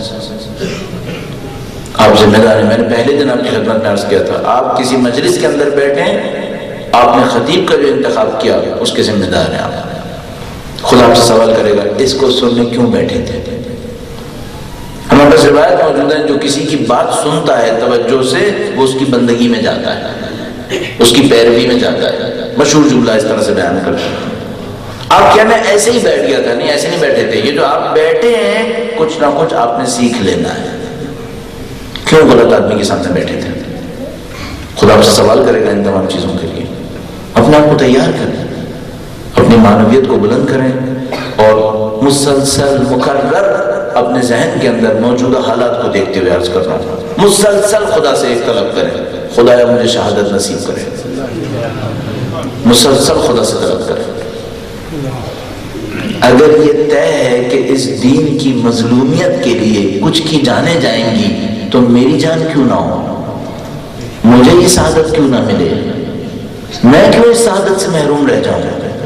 آپ ذمہ دار ہیں. میں نے پہلے دن آپ کی خدمت میں عرض کیا تھا، آپ کسی مجلس کے اندر بیٹھیں، آپ نے خطیب کا جو انتخاب کیا اس کے ذمہ دار ہیں آپ. خدا آپ سے سوال کرے گا، اس کو سننے کیوں بیٹھے تھے؟ ہمارے پاس روایت موجود ہے، جو کسی کی بات سنتا ہے توجہ سے، وہ اس کی بندگی میں جاتا ہے، اس کی پیروی میں جاتا ہے. مشہور جملہ اس طرح سے بیان کرتے ہیں. آپ کیا میں ایسے ہی بیٹھ گیا تھا؟ نہیں، ایسے نہیں بیٹھے تھے. یہ جو آپ بیٹھے ہیں، کچھ نہ کچھ آپ نے سیکھ لینا ہے. کیوں غلط آدمی کے سامنے بیٹھے تھے؟ خدا آپ سے سوال کرے گا ان تمام چیزوں کے لیے. اپنے آپ کو تیار کریں، اپنی معنویت کو بلند کریں، اور مسلسل مقرر اپنے ذہن کے اندر موجودہ حالات کو دیکھتے ہوئے عرض کر رہا ہوں، مسلسل خدا سے ایک طلب کریں، خدایا مجھے شہادت نصیب کرے. مسلسل خدا سے طلب کریں. اگر یہ طے ہے کہ اس دین کی مظلومیت کے لیے کچھ کی جانیں جائیں گی تو میری جان کیوں نہ ہو، مجھے یہ سعادت کیوں نہ ملے، میں کیوں اس سعادت سے محروم رہ جاؤں.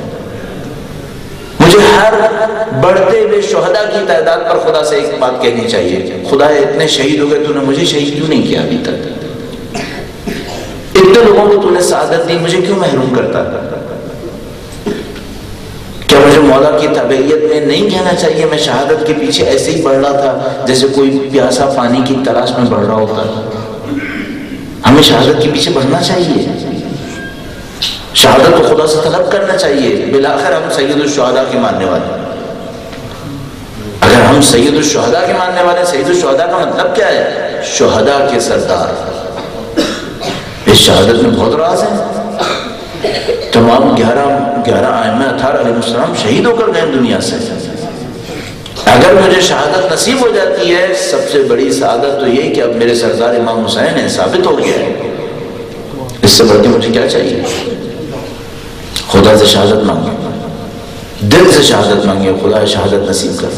مجھے ہر بڑھتے ہوئے شہداء کی تعداد پر خدا سے ایک بات کہنی چاہیے، خدا اتنے شہید ہو گئے، تو نے مجھے شہید کیوں نہیں کیا ابھی تک؟ اتنے لوگوں کو تو نے سعادت دی، مجھے کیوں محروم کرتا؟ کیا مجھے مولا کی تابعیت میں نہیں کہنا چاہیے میں شہادت کے پیچھے ایسے ہی بڑھ رہا تھا جیسے کوئی پیاسا پانی کی تلاش میں بڑھ رہا ہوتا ہے؟ ہمیں شہادت کے پیچھے بڑھنا چاہیے، شہادت کو خدا سے طلب کرنا چاہیے۔ بالآخر ہم سید الشہداء کے ماننے والے، اگر ہم سید الشہداء کے ماننے والے، سید الشہداء کا مطلب کیا ہے؟ شہداء کے سردار۔ اس شہادت میں بہت راز ہیں۔ تمام گیارہ گیارہ ائمہ اطہار علیہ السلام شہید ہو کر گئے دنیا سے۔ اگر مجھے شہادت نصیب ہو جاتی ہے، سب سے بڑی سعادت تو یہ کہ اب میرے سردار امام حسین ہے، ثابت ہو گیا ہے۔ اس سے بڑھ کے مجھے کیا چاہیے؟ خدا سے شہادت مانگے، دل سے شہادت مانگے، خدا شہادت نصیب کر۔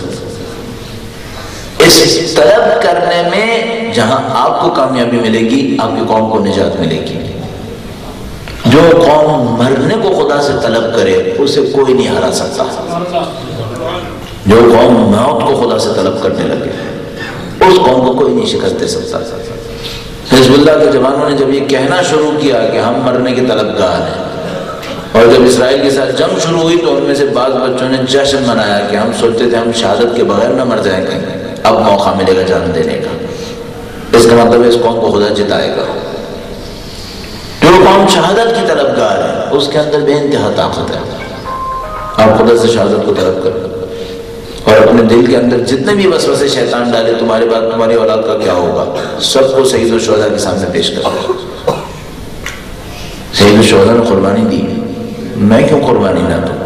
اس طلب کرنے میں جہاں آپ کو کامیابی ملے گی، آپ کی قوم کو نجات ملے گی۔ جو قوم مرنے کو خدا سے طلب کرے اسے کوئی نہیں ہرا سکتا۔ جو قوم موت کو خدا سے طلب کرنے لگے اس قوم کو کوئی نہیں شکست دے سکتا۔ حزب اللہ کے جوانوں نے جب یہ کہنا شروع کیا کہ ہم مرنے کے طلبگار ہیں، اور جب اسرائیل کے ساتھ جنگ شروع ہوئی تو ان میں سے بعض بچوں نے جشن منایا کہ ہم سوچتے تھے ہم شہادت کے بغیر نہ مر جائیں گے، اب موقع ملے گا جان دینے کا۔ اس کا مطلب ہے اس قوم کو خدا جتائے گا۔ جو قوم شہادت کی طلبگار ہے اس کے اندر بے انتہا طاقت ہے۔ آپ خدا سے شہادت کو طلب کریں اور اپنے دل کے اندر جتنے بھی وسوسے شیطان ڈالے تمہارے بعد تمہاری اولاد کا کیا ہوگا، سب کو سید الشہداء کے سامنے پیش کریں۔ سید الشہداء نے قربانی دی، میں کیوں قربانی نہ دوں؟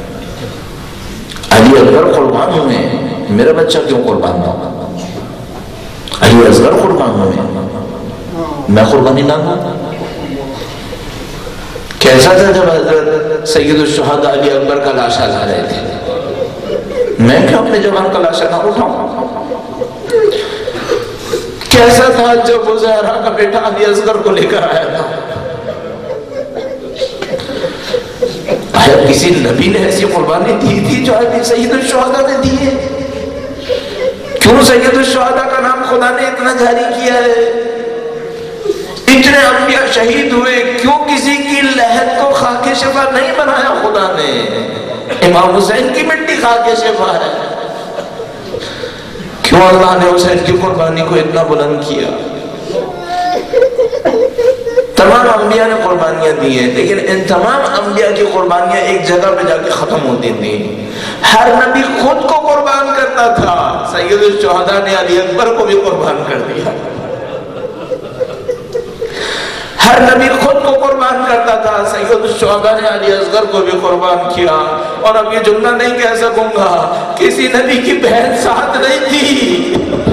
علی اکبر قربان ہوئے، میرا بچہ کیوں قربان نہ ہو؟ علی اصغر قربان ہوئے، میں قربانی نہ دوں؟ کیسا تھا جب حضرت سید الشہداء علی اکبر کا لاشا لا رہے تھے، میں کیوں اپنے جوان کا لاشا نہ اٹھاؤں؟ کیسا تھا جب وہ زہرا کا بیٹا علی اصغر کو لے کر آیا تھا؟ آیا کسی نبی نے ایسی قربانی دی تھی جو علی سید الشہداء نے دی ہے؟ کیوں سید الشہداء کا نام خدا نے اتنا جاری کیا ہے؟ اتنے انبیاء شہید ہوئے، کیوں کسی کی لحد کو خاک شفا نہیں بنایا خدا نے؟ امام حسین کی مٹی خاک شفا ہے، کیوں اللہ نے حسین کی قربانی کو اتنا بلند کیا؟ تمام انبیاء نے قربانیاں دی ہیں، لیکن ان تمام انبیاء کی قربانیاں ایک جگہ پہ جا کے ختم ہوتی تھیں۔ ہر نبی خود کو قربان کرتا تھا، سید الشہداء نے علی اکبر کو بھی قربان کر دیا۔ ہر نبی خود کو قربان کرتا تھا، سید الشہداء نے علی اصغر کو بھی قربان کیا۔ اور اب یہ جملہ نہیں کہہ سکوں گا کسی نبی کی بہن ساتھ نہیں تھی،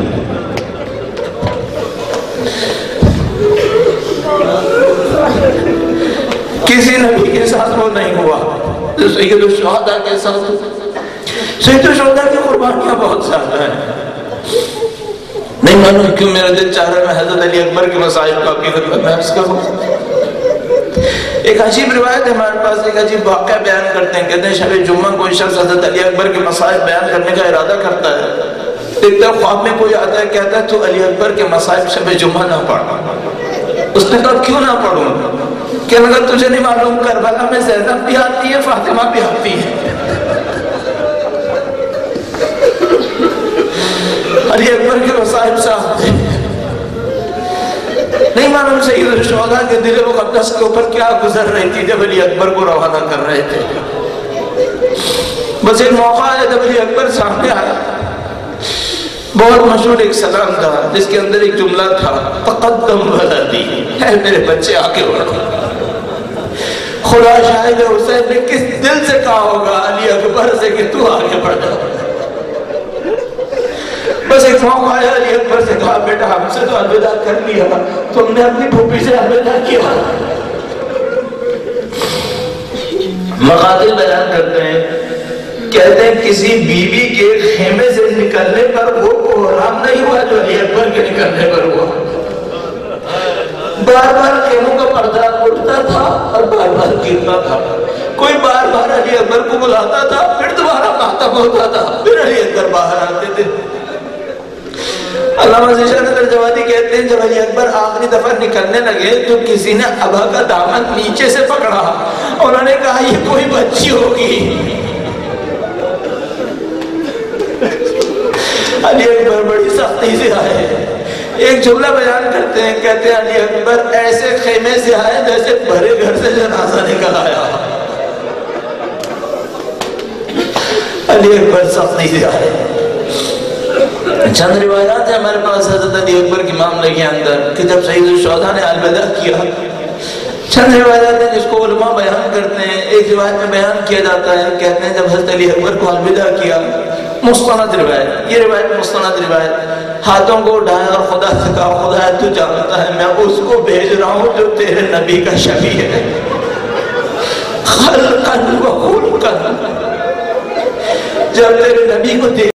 کسی نبی کے ساتھ وہ نہیں ہوا جو سید الشہداء کے ساتھ۔ سید الشہداء کی قربانیاں بہت زیادہ ہیں، نہیں معلوم کیوں میرا دل چاہ رہا ہے میں حضرت علی اکبر کے مصائب کو آپ کی خدمت میں عرض کروں۔ ایک عجیب روایت ہے ہمارے پاس، ایک عجیب واقعہ بیان کرتے ہیں، کہتے ہیں شب جمعہ کوئی شخص حضرت علی اکبر کے مصائب بیان کرنے کا ارادہ کرتا ہے، ایک طرف خواب میں کوئی آتا ہے کہتا ہے تو علی اکبر کے مصائب شب جمعہ نہ پڑھ۔ اس نے کہا کیوں نہ پڑھوں؟ کہنے لگا تجھے نہیں معلوم کربلا میں زینب بھی آتی ہے، فاطمہ بھی آتی ہے، علی اکبر کے مصائب سے آتے ہیں۔ نہیں معلوم سید الشہداء کے دل مقدس کے اوپر کیا گزر رہی تھی جب علی اکبر کو روانہ کر رہے تھے۔ بس ایک موقع ہے جب علی اکبر سامنے آیا، بہت مشہور ایک سلام تھا جس کے اندر ایک جملہ تھا، تقدم ولدی، اے میرے بچے آگے بڑھو۔ خدا شاہد حسین نے کس دل سے کہا ہوگا علی اکبر سے کہ تو آگے بڑھ جا۔ بس ایک موقع آیا، علی اکبر سے کہا بیٹا ہم سے تو الوداع کر لیا، تم نے اپنی پھوپھی سے الوداع کیا۔ مقاتل بیان کرتے ہیں، کہتے ہیں کسی بیوی کے خیمے سے نکلنے پر وہ کوہرام نہیں ہوا جو علی اکبر کے نکلنے پر ہوا۔ بار بار خیموں کا پردہ اٹھتا تھا اور بار بار گرتا تھا، کوئی بار بار علی اکبر کو بلاتا تھا، پھر دوبارہ ماتم ہوتا تھا، پھر علی اکبر باہر آتے تھے۔ علامہ ذیشان ترجمانی کہتے ہیں جب علی اکبر آخری دفعہ نکلنے لگے تو کسی نے ابا کا دامن نیچے سے پکڑا، انہوں نے کہا یہ کوئی بچی ہوگی، علی اکبر بڑی سختی سے آئے، ایک جملہ بیان کرتے ہیں، کہتے ہیں علی اکبر ایسے خیمے سے آئے جیسے بھرے گھر سے جنازہ نکل آیا۔ علی اکبر سختی سے آئے۔ چند روایات ہیں ہمارے پاس حضرت علی اکبر کے معاملے کے اندر کہ جب سید الشہداء نے الوداع کیا، چند روایات ہیں جس کو علماء بیان کرتے ہیں۔ ایک روایت میں بیان کیا جاتا ہے، کہتے ہیں جب حضرت علی اکبر کو الوداع کیا، مستند روایت، یہ روایت مستند روایت، ہاتھوں کو اٹھایا اور خدا سے کہا خدا تو جانتا ہے میں اس کو بھیج رہا ہوں جو تیرے نبی کا شفیع ہے، خلقاً و خلقاً۔ جب تیرے نبی کو